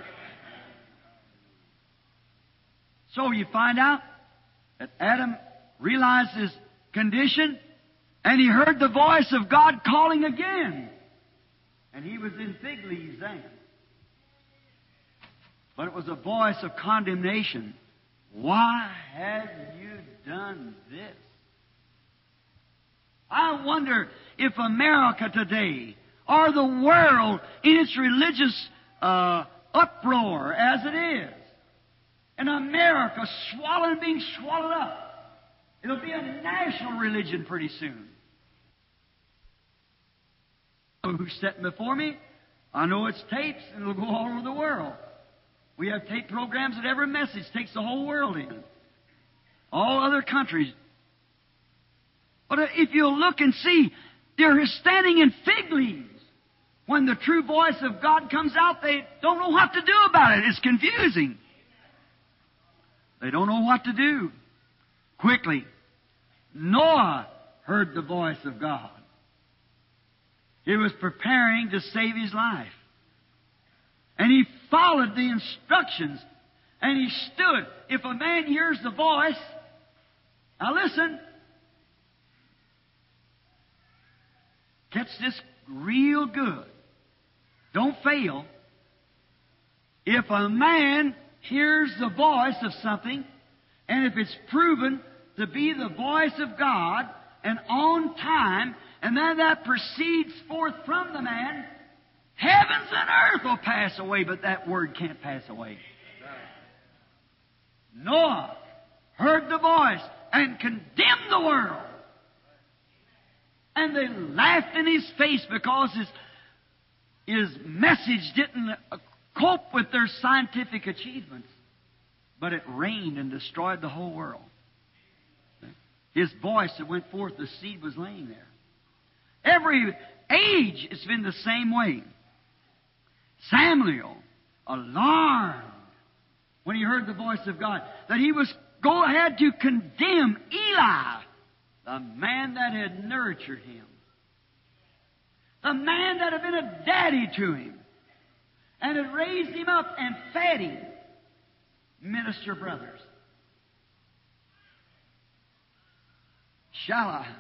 So you find out that Adam realized his condition, and he heard the voice of God calling again. And he was in fig leaves then. But it was a voice of condemnation. Why have you done this? I wonder if America today, or the world in its religious uh, uproar as it is, and America swallowing, being swallowed up, it'll be a national religion pretty soon. Who's sitting before me? I know it's tapes, and it'll go all over the world. We have tape programs that every message takes the whole world in. All other countries. But if you'll look and see, they're standing in fig leaves. When the true voice of God comes out, they don't know what to do about it. It's confusing. They don't know what to do. Quickly, Noah heard the voice of God. He was preparing to save his life. And he followed the instructions. And he stood. If a man hears the voice, now listen, catch this real good. Don't fail. If a man hears the voice of something, and if it's proven to be the voice of God, and on time, and then that proceeds forth from the man, heavens and earth will pass away, but that word can't pass away. Noah heard the voice and condemned the world. And they laughed in his face because his, his message didn't cope with their scientific achievements. But it rained and destroyed the whole world. His voice that went forth, the seed was laying there. Every age it's been the same way. Samuel, alarmed when he heard the voice of God, that he was go ahead to condemn Eli, the man that had nurtured him, the man that had been a daddy to him, and had raised him up and fed him. Minister brothers, shall I?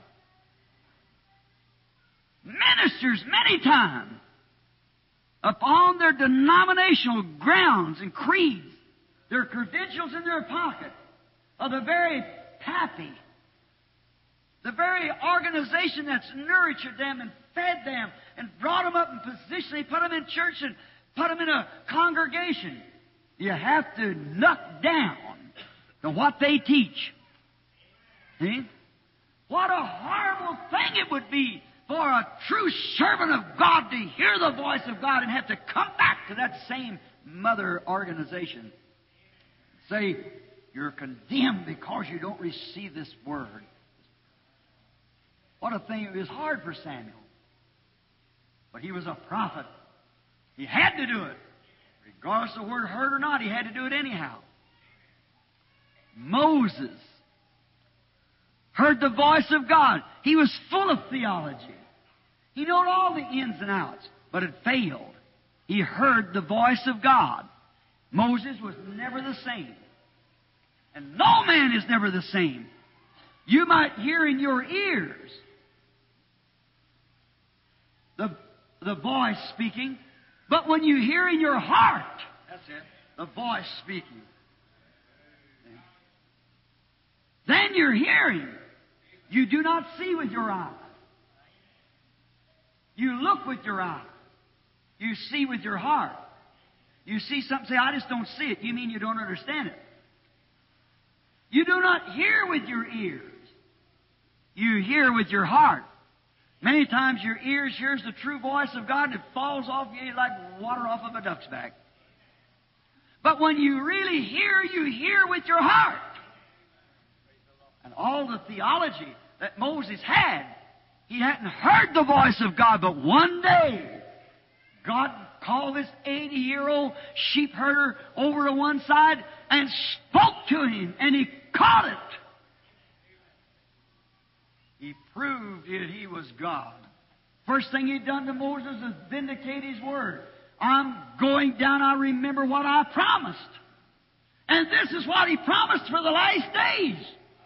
Ministers many times, upon their denominational grounds and creeds, their credentials in their pocket of the very pappy, the very organization that's nurtured them and fed them and brought them up in position. They put them in church and put them in a congregation. You have to knock down to what they teach. See? What a horrible thing it would be for a true servant of God to hear the voice of God and have to come back to that same mother organization. Say, you're condemned because you don't receive this word. What a thing. It was hard for Samuel. But he was a prophet. He had to do it. Regardless of the word heard or not, he had to do it anyhow. Moses heard the voice of God. He was full of theology. He knew all the ins and outs, but it failed. He heard the voice of God. Moses was never the same. And no man is never the same. You might hear in your ears the, the voice speaking, but when you hear in your heart, that's it, the voice speaking, then you're hearing. You do not see with your eye. You look with your eye. You see with your heart. You see something, say, I just don't see it. You mean you don't understand it. You do not hear with your ears. You hear with your heart. Many times your ears hears the true voice of God and it falls off you like water off of a duck's back. But when you really hear, you hear with your heart. And all the theology that Moses had, he hadn't heard the voice of God, but one day God called this eighty-year-old sheep herder over to one side and spoke to him, and he caught it. He proved that he was God. First thing he'd done to Moses is vindicate his word. I'm going down, I remember what I promised. And this is what he promised for the last days.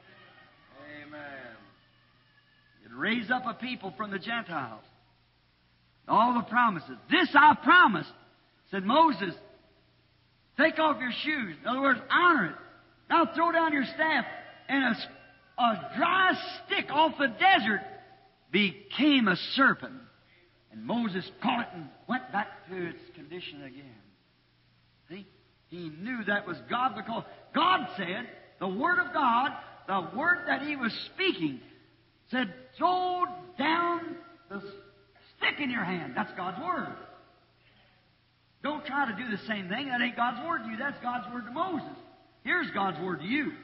Raise up a people from the Gentiles. All the promises. This I promised. Said Moses, take off your shoes. In other words, honor it. Now throw down your staff. And a, a dry stick off the desert became a serpent. And Moses caught it and went back to its condition again. See? He knew that was God because God said, the Word of God, the Word that He was speaking, said, throw down the stick in your hand. That's God's Word. Don't try to do the same thing. That ain't God's Word to you. That's God's Word to Moses. Here's God's Word to you.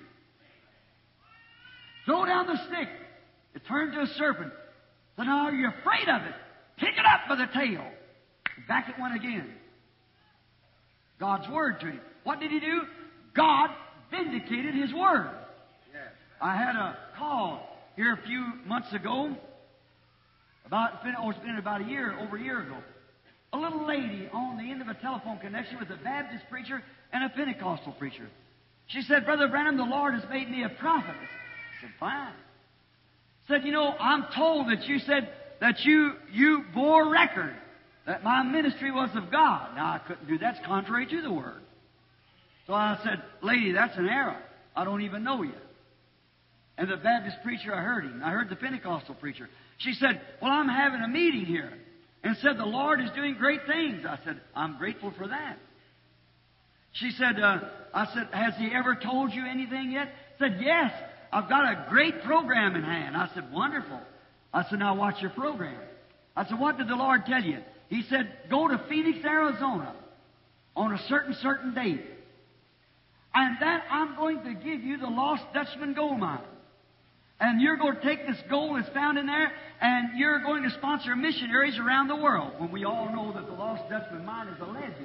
Throw down the stick. It turned to a serpent. So now are you afraid of it? Pick it up by the tail. Back it went again. God's Word to him. What did he do? God vindicated His Word. I had a call here a few months ago, about, oh, it's been about a year, over a year ago. A little lady on the end of a telephone connection with a Baptist preacher and a Pentecostal preacher. She said, Brother Branham, the Lord has made me a prophet. I said, fine. Said, you know, I'm told that you said that you, you bore record that my ministry was of God. Now, I couldn't do that. It's contrary to the Word. So I said, lady, that's an error. I don't even know you. And the Baptist preacher, I heard him. I heard the Pentecostal preacher. She said, well, I'm having a meeting here. And said, the Lord is doing great things. I said, I'm grateful for that. She said, uh, I said, has He ever told you anything yet? Said, yes, I've got a great program in hand. I said, wonderful. I said, now watch your program. I said, what did the Lord tell you? He said, go to Phoenix, Arizona on a certain, certain date. And that I'm going to give you the Lost Dutchman gold mine. And you're going to take this gold that's found in there, and you're going to sponsor missionaries around the world, when we all know that the Lost Dutchman mine is a legend.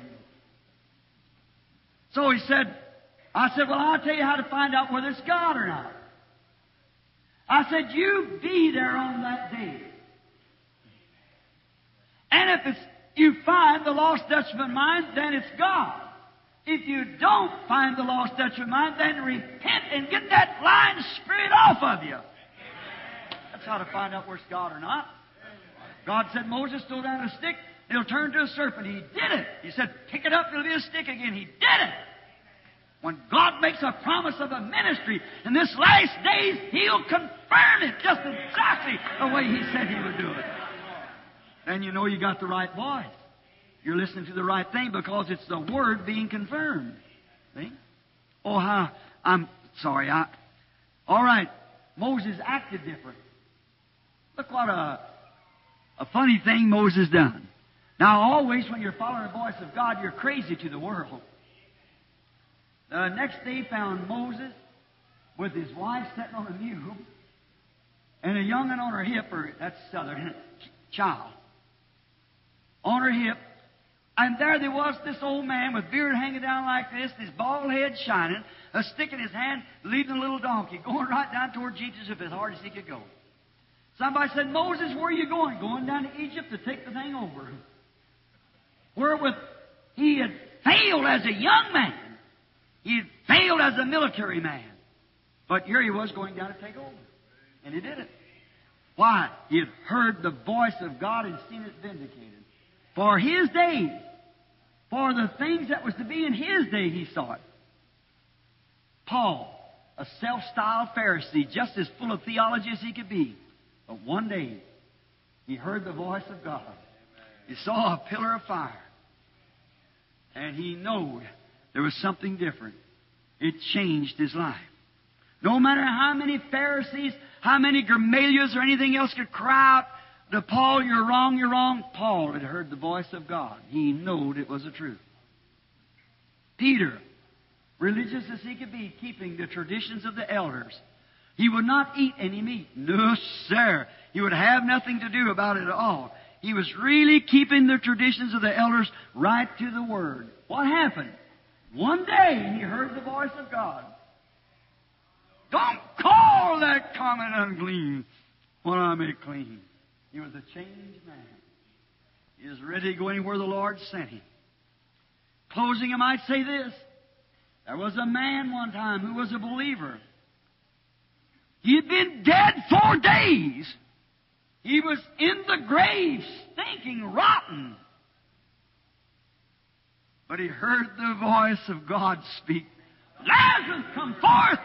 So he said, I said, well, I'll tell you how to find out whether it's God or not. I said, you be there on that day. And if it's, you find the Lost Dutchman mine, then it's God. If you don't find the Lost Dutchman mine, then repent and get that lying spirit off of you. That's how to find out whether it's God or not. God said, Moses, throw down a stick, it'll turn to a serpent. He did it. He said, pick it up, it'll be a stick again. He did it. When God makes a promise of a ministry in this last days, He'll confirm it just exactly the way He said He would do it. Then you know you got the right voice. You're listening to the right thing because it's the Word being confirmed. See? Oh, how, I'm sorry. I, all right, Moses acted different. Look what a, a funny thing Moses done. Now, always when you're following the voice of God, you're crazy to the world. The next day found Moses with his wife sitting on a mule and a young'un on her hip, or that's southern, child, on her hip. And there there was this old man with beard hanging down like this, his bald head shining, a stick in his hand, leading a little donkey, going right down toward Jesus as hard as he could go. Somebody said, Moses, where are you going? Going down to Egypt to take the thing over. Wherewith he had failed as a young man. He had failed as a military man. But here he was going down to take over. And he did it. Why? He had heard the voice of God and seen it vindicated. For his days, for the things that was to be in his day, he saw it. Paul, a self-styled Pharisee, just as full of theology as he could be. But one day, he heard the voice of God. He saw a pillar of fire. And he knew there was something different. It changed his life. No matter how many Pharisees, how many Gamaliels or anything else could cry out to Paul, you're wrong, you're wrong, Paul had heard the voice of God. He knowed it was the truth. Peter, religious as he could be, keeping the traditions of the elders. He would not eat any meat. No, sir. He would have nothing to do about it at all. He was really keeping the traditions of the elders right to the Word. What happened? One day he heard the voice of God. Don't call that common unclean what I make clean. He was a changed man. He was ready to go anywhere the Lord sent him. Closing, I might say this. There was a man one time who was a believer. He had been dead four days. He was in the grave, stinking rotten. But he heard the voice of God speak, Lazarus, come forth!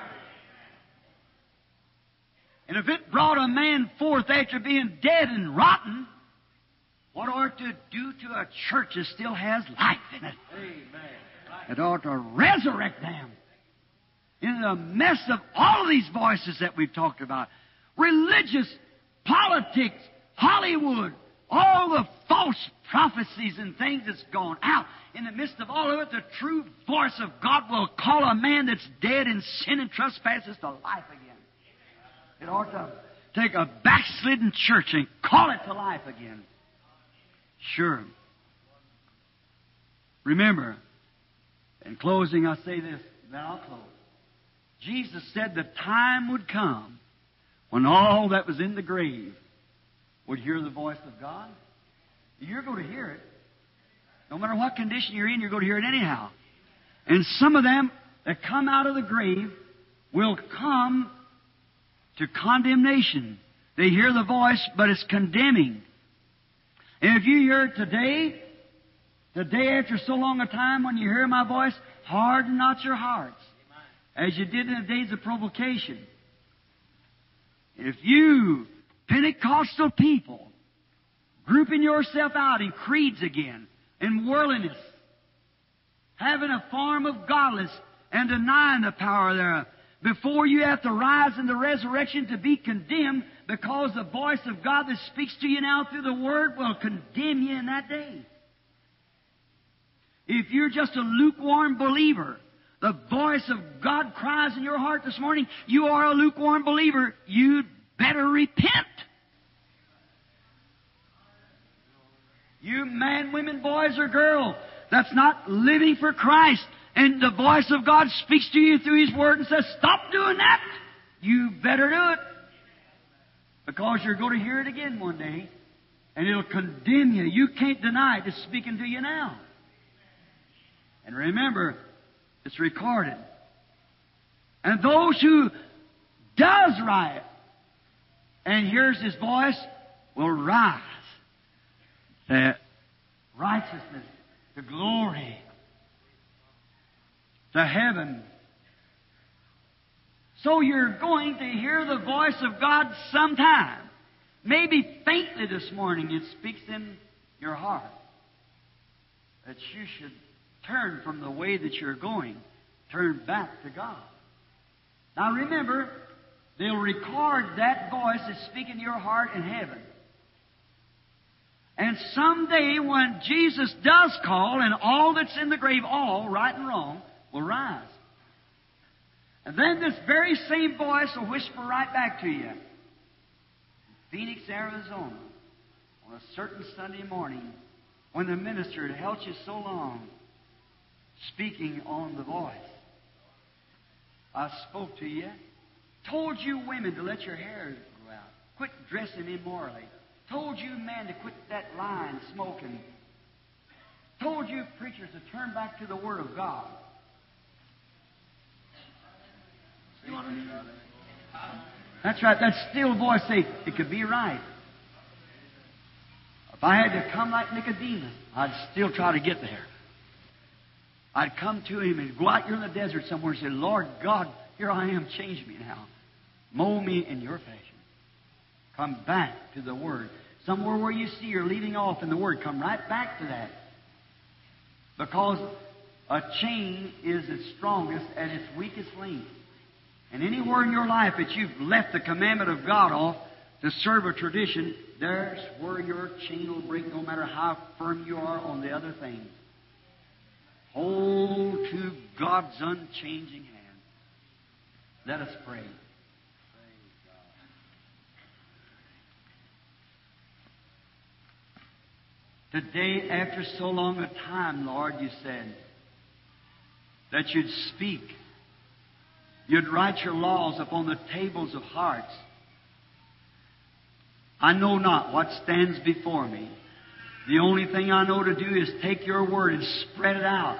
And if it brought a man forth after being dead and rotten, what ought to do to a church that still has life in it? Amen. It ought to resurrect them. In the mess of all of these voices that we've talked about, religious, politics, Hollywood, all the false prophecies and things that's gone out. In the midst of all of it, the true voice of God will call a man that's dead in sin and trespasses to life again. It ought to take a backslidden church and call it to life again. Sure. Remember, in closing, I say this, then I'll close. Jesus said the time would come when all that was in the grave would hear the voice of God. You're going to hear it. No matter what condition you're in, you're going to hear it anyhow. And some of them that come out of the grave will come to condemnation. They hear the voice, but it's condemning. And if you hear it today, the day after so long a time when you hear my voice, harden not your hearts, as you did in the days of provocation. If you, Pentecostal people, grouping yourself out in creeds again, in worldliness, having a form of godliness, and denying the power thereof, before you have to rise in the resurrection to be condemned, because the voice of God that speaks to you now through the Word will condemn you in that day. If you're just a lukewarm believer, the voice of God cries in your heart this morning, you are a lukewarm believer. You'd better repent. You man, women, boys, or girl that's not living for Christ, and the voice of God speaks to you through His Word and says, stop doing that. You better do it. Because you're going to hear it again one day, and it'll condemn you. You can't deny it. It's speaking to you now. And remember, it's recorded. And those who does right and hears His voice will rise. That righteousness, the glory. to heaven. So you're going to hear the voice of God sometime. Maybe faintly this morning it speaks in your heart that you should turn from the way that you're going, turn back to God. Now remember, they'll record that voice that's speaking to your heart in heaven. And someday when Jesus does call, and all that's in the grave, all, right and wrong, will rise. And then this very same voice will whisper right back to you. In Phoenix, Arizona, on a certain Sunday morning, when the minister had held you so long, speaking on the voice. I spoke to you, told you women to let your hair grow out, quit dressing immorally, told you men to quit that lying, smoking, told you preachers to turn back to the Word of God. You want to... That's right, that still voice say, it could be right. If I had to come like Nicodemus, I'd still try to get there. I'd come to Him and go out here in the desert somewhere and say, Lord God, here I am, change me now. Mold me in your fashion. Come back to the Word. Somewhere where you see you're leaving off in the Word, come right back to that. Because a chain is its strongest at its weakest link. And anywhere in your life that you've left the commandment of God off to serve a tradition, there's where your chain will break no matter how firm you are on the other things. Hold to God's unchanging hand. Let us pray. Today, after so long a time, Lord, you said that you'd speak. You'd write your laws upon the tables of hearts. I know not what stands before me. The only thing I know to do is take your word and spread it out.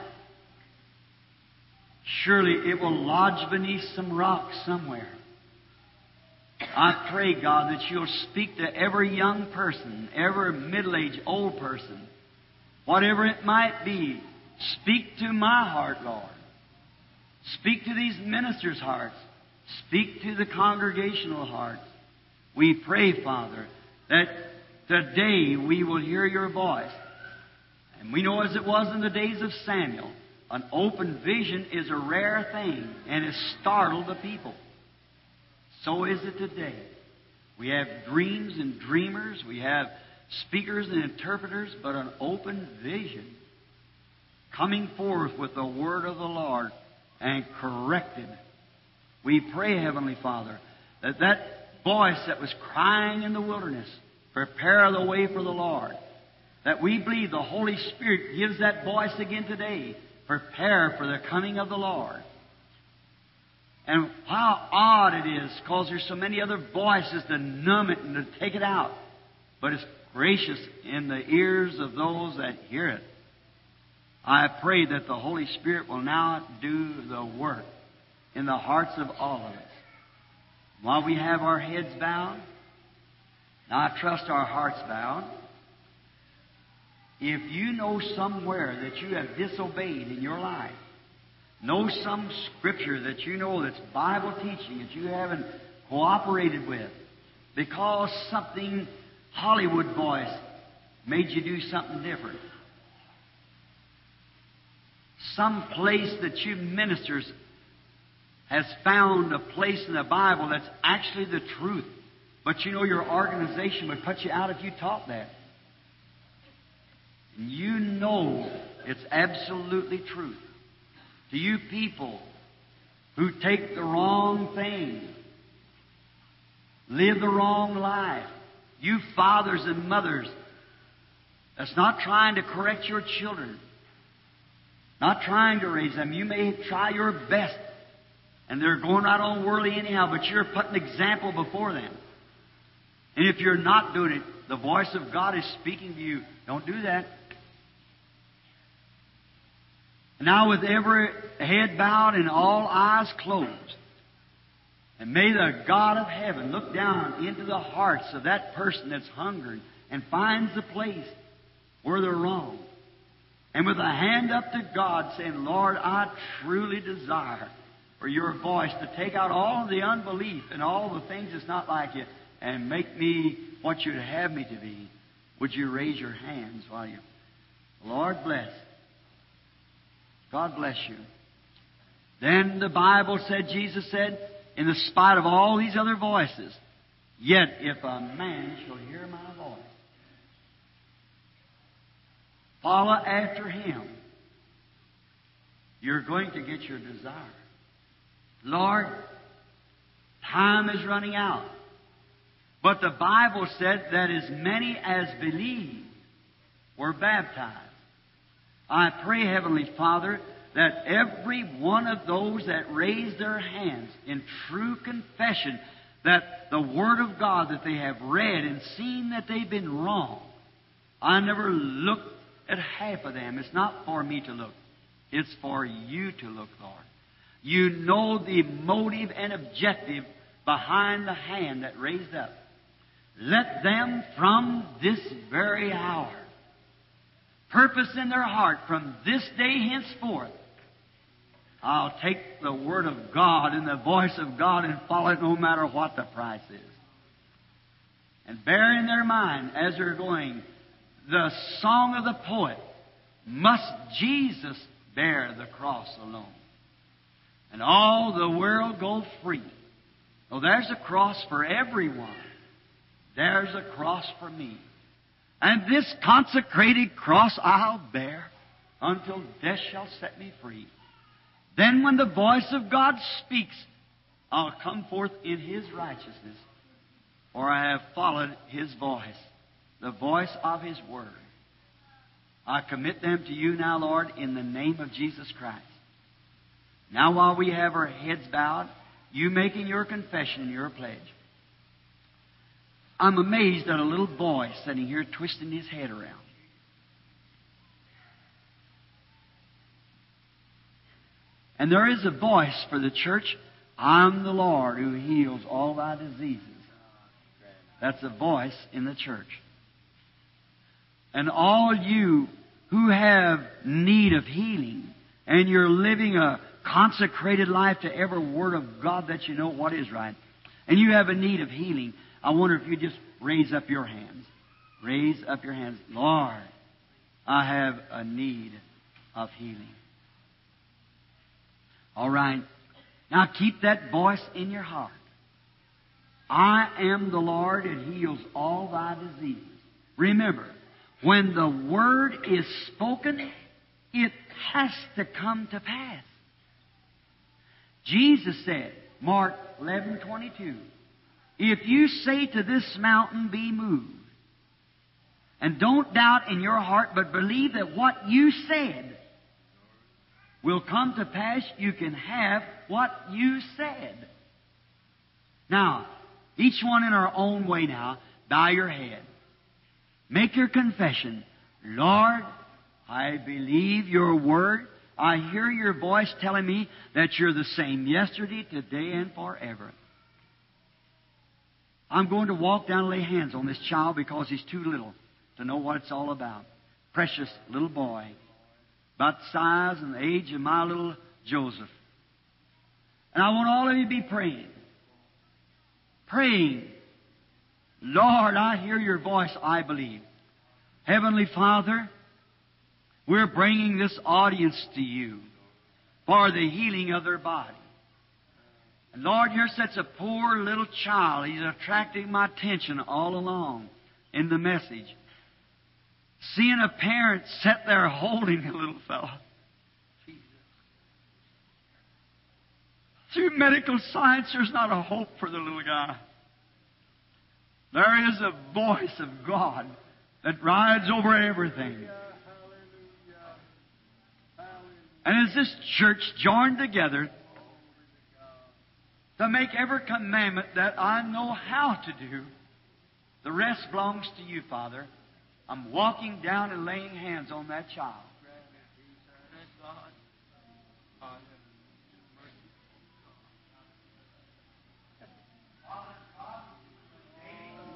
Surely it will lodge beneath some rock somewhere. I pray, God, that you'll speak to every young person, every middle-aged old person, whatever it might be. Speak to my heart, Lord. Speak to these ministers' hearts. Speak to the congregational hearts. We pray, Father, that today we will hear your voice. And we know as it was in the days of Samuel, an open vision is a rare thing and it startled the people. So is it today. We have dreams and dreamers. We have speakers and interpreters, but an open vision coming forth with the word of the Lord and corrected. We pray, Heavenly Father, that that voice that was crying in the wilderness, prepare the way for the Lord, that we believe the Holy Spirit gives that voice again today, prepare for the coming of the Lord. And how odd it is, because there's so many other voices to numb it and to take it out. But it's gracious in the ears of those that hear it. I pray that the Holy Spirit will now do the work in the hearts of all of us. While we have our heads bowed, now I trust our hearts bowed. If you know somewhere that you have disobeyed in your life, know some scripture that you know that's Bible teaching that you haven't cooperated with because something Hollywood voice made you do something different. Some place that you ministers has found a place in the Bible that's actually the truth. But you know your organization would put you out if you taught that. You know it's absolutely truth. To you people who take the wrong thing, live the wrong life, you fathers and mothers that's not trying to correct your children, not trying to raise them. You may try your best, and they're going right on worldly anyhow, but you're putting an example before them. And if you're not doing it, the voice of God is speaking to you. Don't do that. Now with every head bowed and all eyes closed, and may the God of heaven look down into the hearts of that person that's hungry and finds the place where they're wrong. and with a hand up to God saying, Lord, I truly desire for your voice to take out all the unbelief and all the things that's not like you and make me what you'd have me to be. Would you raise your hands while you... Lord bless. God bless you. Then the Bible said, Jesus said, in the spite of all these other voices, yet if a man shall hear my voice, follow after him, you're going to get your desire. Lord, time is running out. But the Bible said that as many as believe were baptized. I pray, Heavenly Father, that every one of those that raise their hands in true confession that the Word of God that they have read and seen that they've been wrong, I never looked at half of them. It's not for me to look. It's for you to look, Lord. You know the motive and objective behind the hand that raised up. Let them from this very hour purpose in their heart from this day henceforth, I'll take the Word of God and the voice of God and follow it no matter what the price is. And bear in their mind as they're going, the song of the poet, must Jesus bear the cross alone? And all the world go free. Oh, there's a cross for everyone. There's a cross for me. And this consecrated cross I'll bear until death shall set me free. Then when the voice of God speaks, I'll come forth in His righteousness, for I have followed His voice, the voice of His Word. I commit them to you now, Lord, in the name of Jesus Christ. Now while we have our heads bowed, you making your confession and your pledge. I'm amazed at a little boy sitting here twisting his head around. And there is a voice for the church. I'm the Lord who heals all thy diseases. That's a voice in the church. And all you who have need of healing, and you're living a consecrated life to every Word of God that you know what is right, and you have a need of healing, I wonder if you just raise up your hands. Raise up your hands. Lord, I have a need of healing. All right. Now keep that voice in your heart. I am the Lord that heals all thy diseases. Remember, when the Word is spoken, it has to come to pass. Jesus said, Mark eleven twenty-two, if you say to this mountain, be moved, and don't doubt in your heart, but believe that what you said will come to pass, you can have what you said. Now, each one in our own way now, bow your head. Make your confession. Lord, I believe your Word. I hear your voice telling me that you're the same yesterday, today, and forever. I'm going to walk down and lay hands on this child because he's too little to know what it's all about. Precious little boy, about the size and the age of my little Joseph. And I want all of you to be praying. Praying. Lord, I hear your voice, I believe. Heavenly Father, we're bringing this audience to you for the healing of their body. And Lord, you're such a poor little child. He's attracting my attention all along in the message. Seeing a parent sit there holding a little fellow. Through medical science, there's not a hope for the little guy. There is a voice of God that rides over everything. And as this church joined together to make every commandment that I know how to do, the rest belongs to you, Father. I'm walking down and laying hands on that child.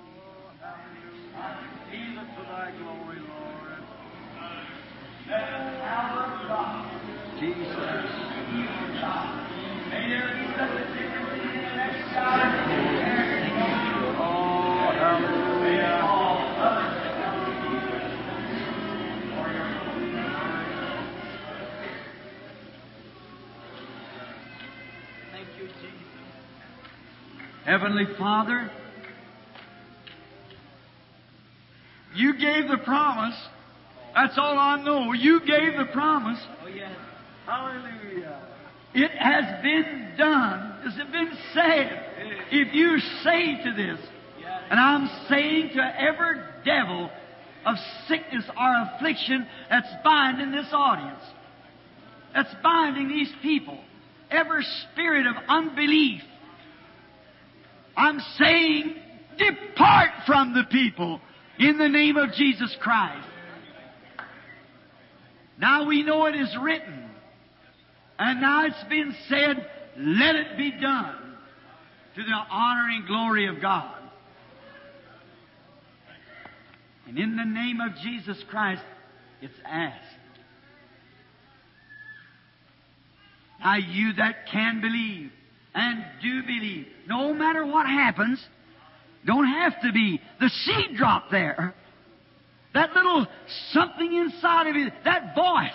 Jesus, for thy glory, Lord. Heavenly Father, You gave the promise. That's all I know. You gave the promise. Oh, yes. Hallelujah. It has been done. Has it been said? If you say to this, and I'm saying to every devil of sickness or affliction that's binding this audience, that's binding these people, every spirit of unbelief, I'm saying, depart from the people in the name of Jesus Christ. Now we know it is written, and now it's been said, let it be done to the honor and glory of God. And in the name of Jesus Christ, it's asked. Now you that can believe and do believe, no matter what happens, don't have to be the seed drop there. That little something inside of you, that voice.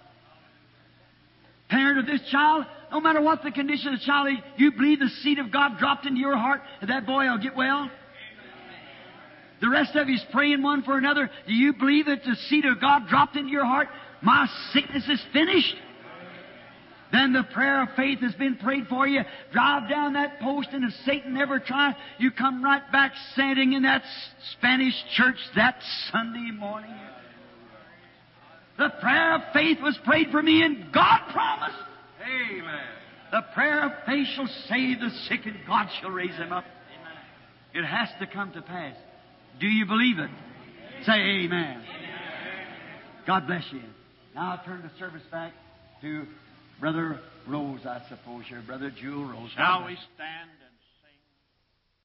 Parent of this child, no matter what the condition of the child is, you believe the seed of God dropped into your heart and that boy will get well? The rest of you's praying one for another. Do you believe that the seed of God dropped into your heart? My sickness is finished. Then the prayer of faith has been prayed for you. Drive down that post, and if Satan never tries, you come right back standing in that Spanish church that Sunday morning. The prayer of faith was prayed for me, and God promised. Amen. The prayer of faith shall save the sick, and God shall raise them up. Amen. It has to come to pass. Do you believe it? Say amen. Amen. God bless you. Now I'll turn the service back to Brother Rose, I suppose, here. Brother Jewel Rose. Shall we stand?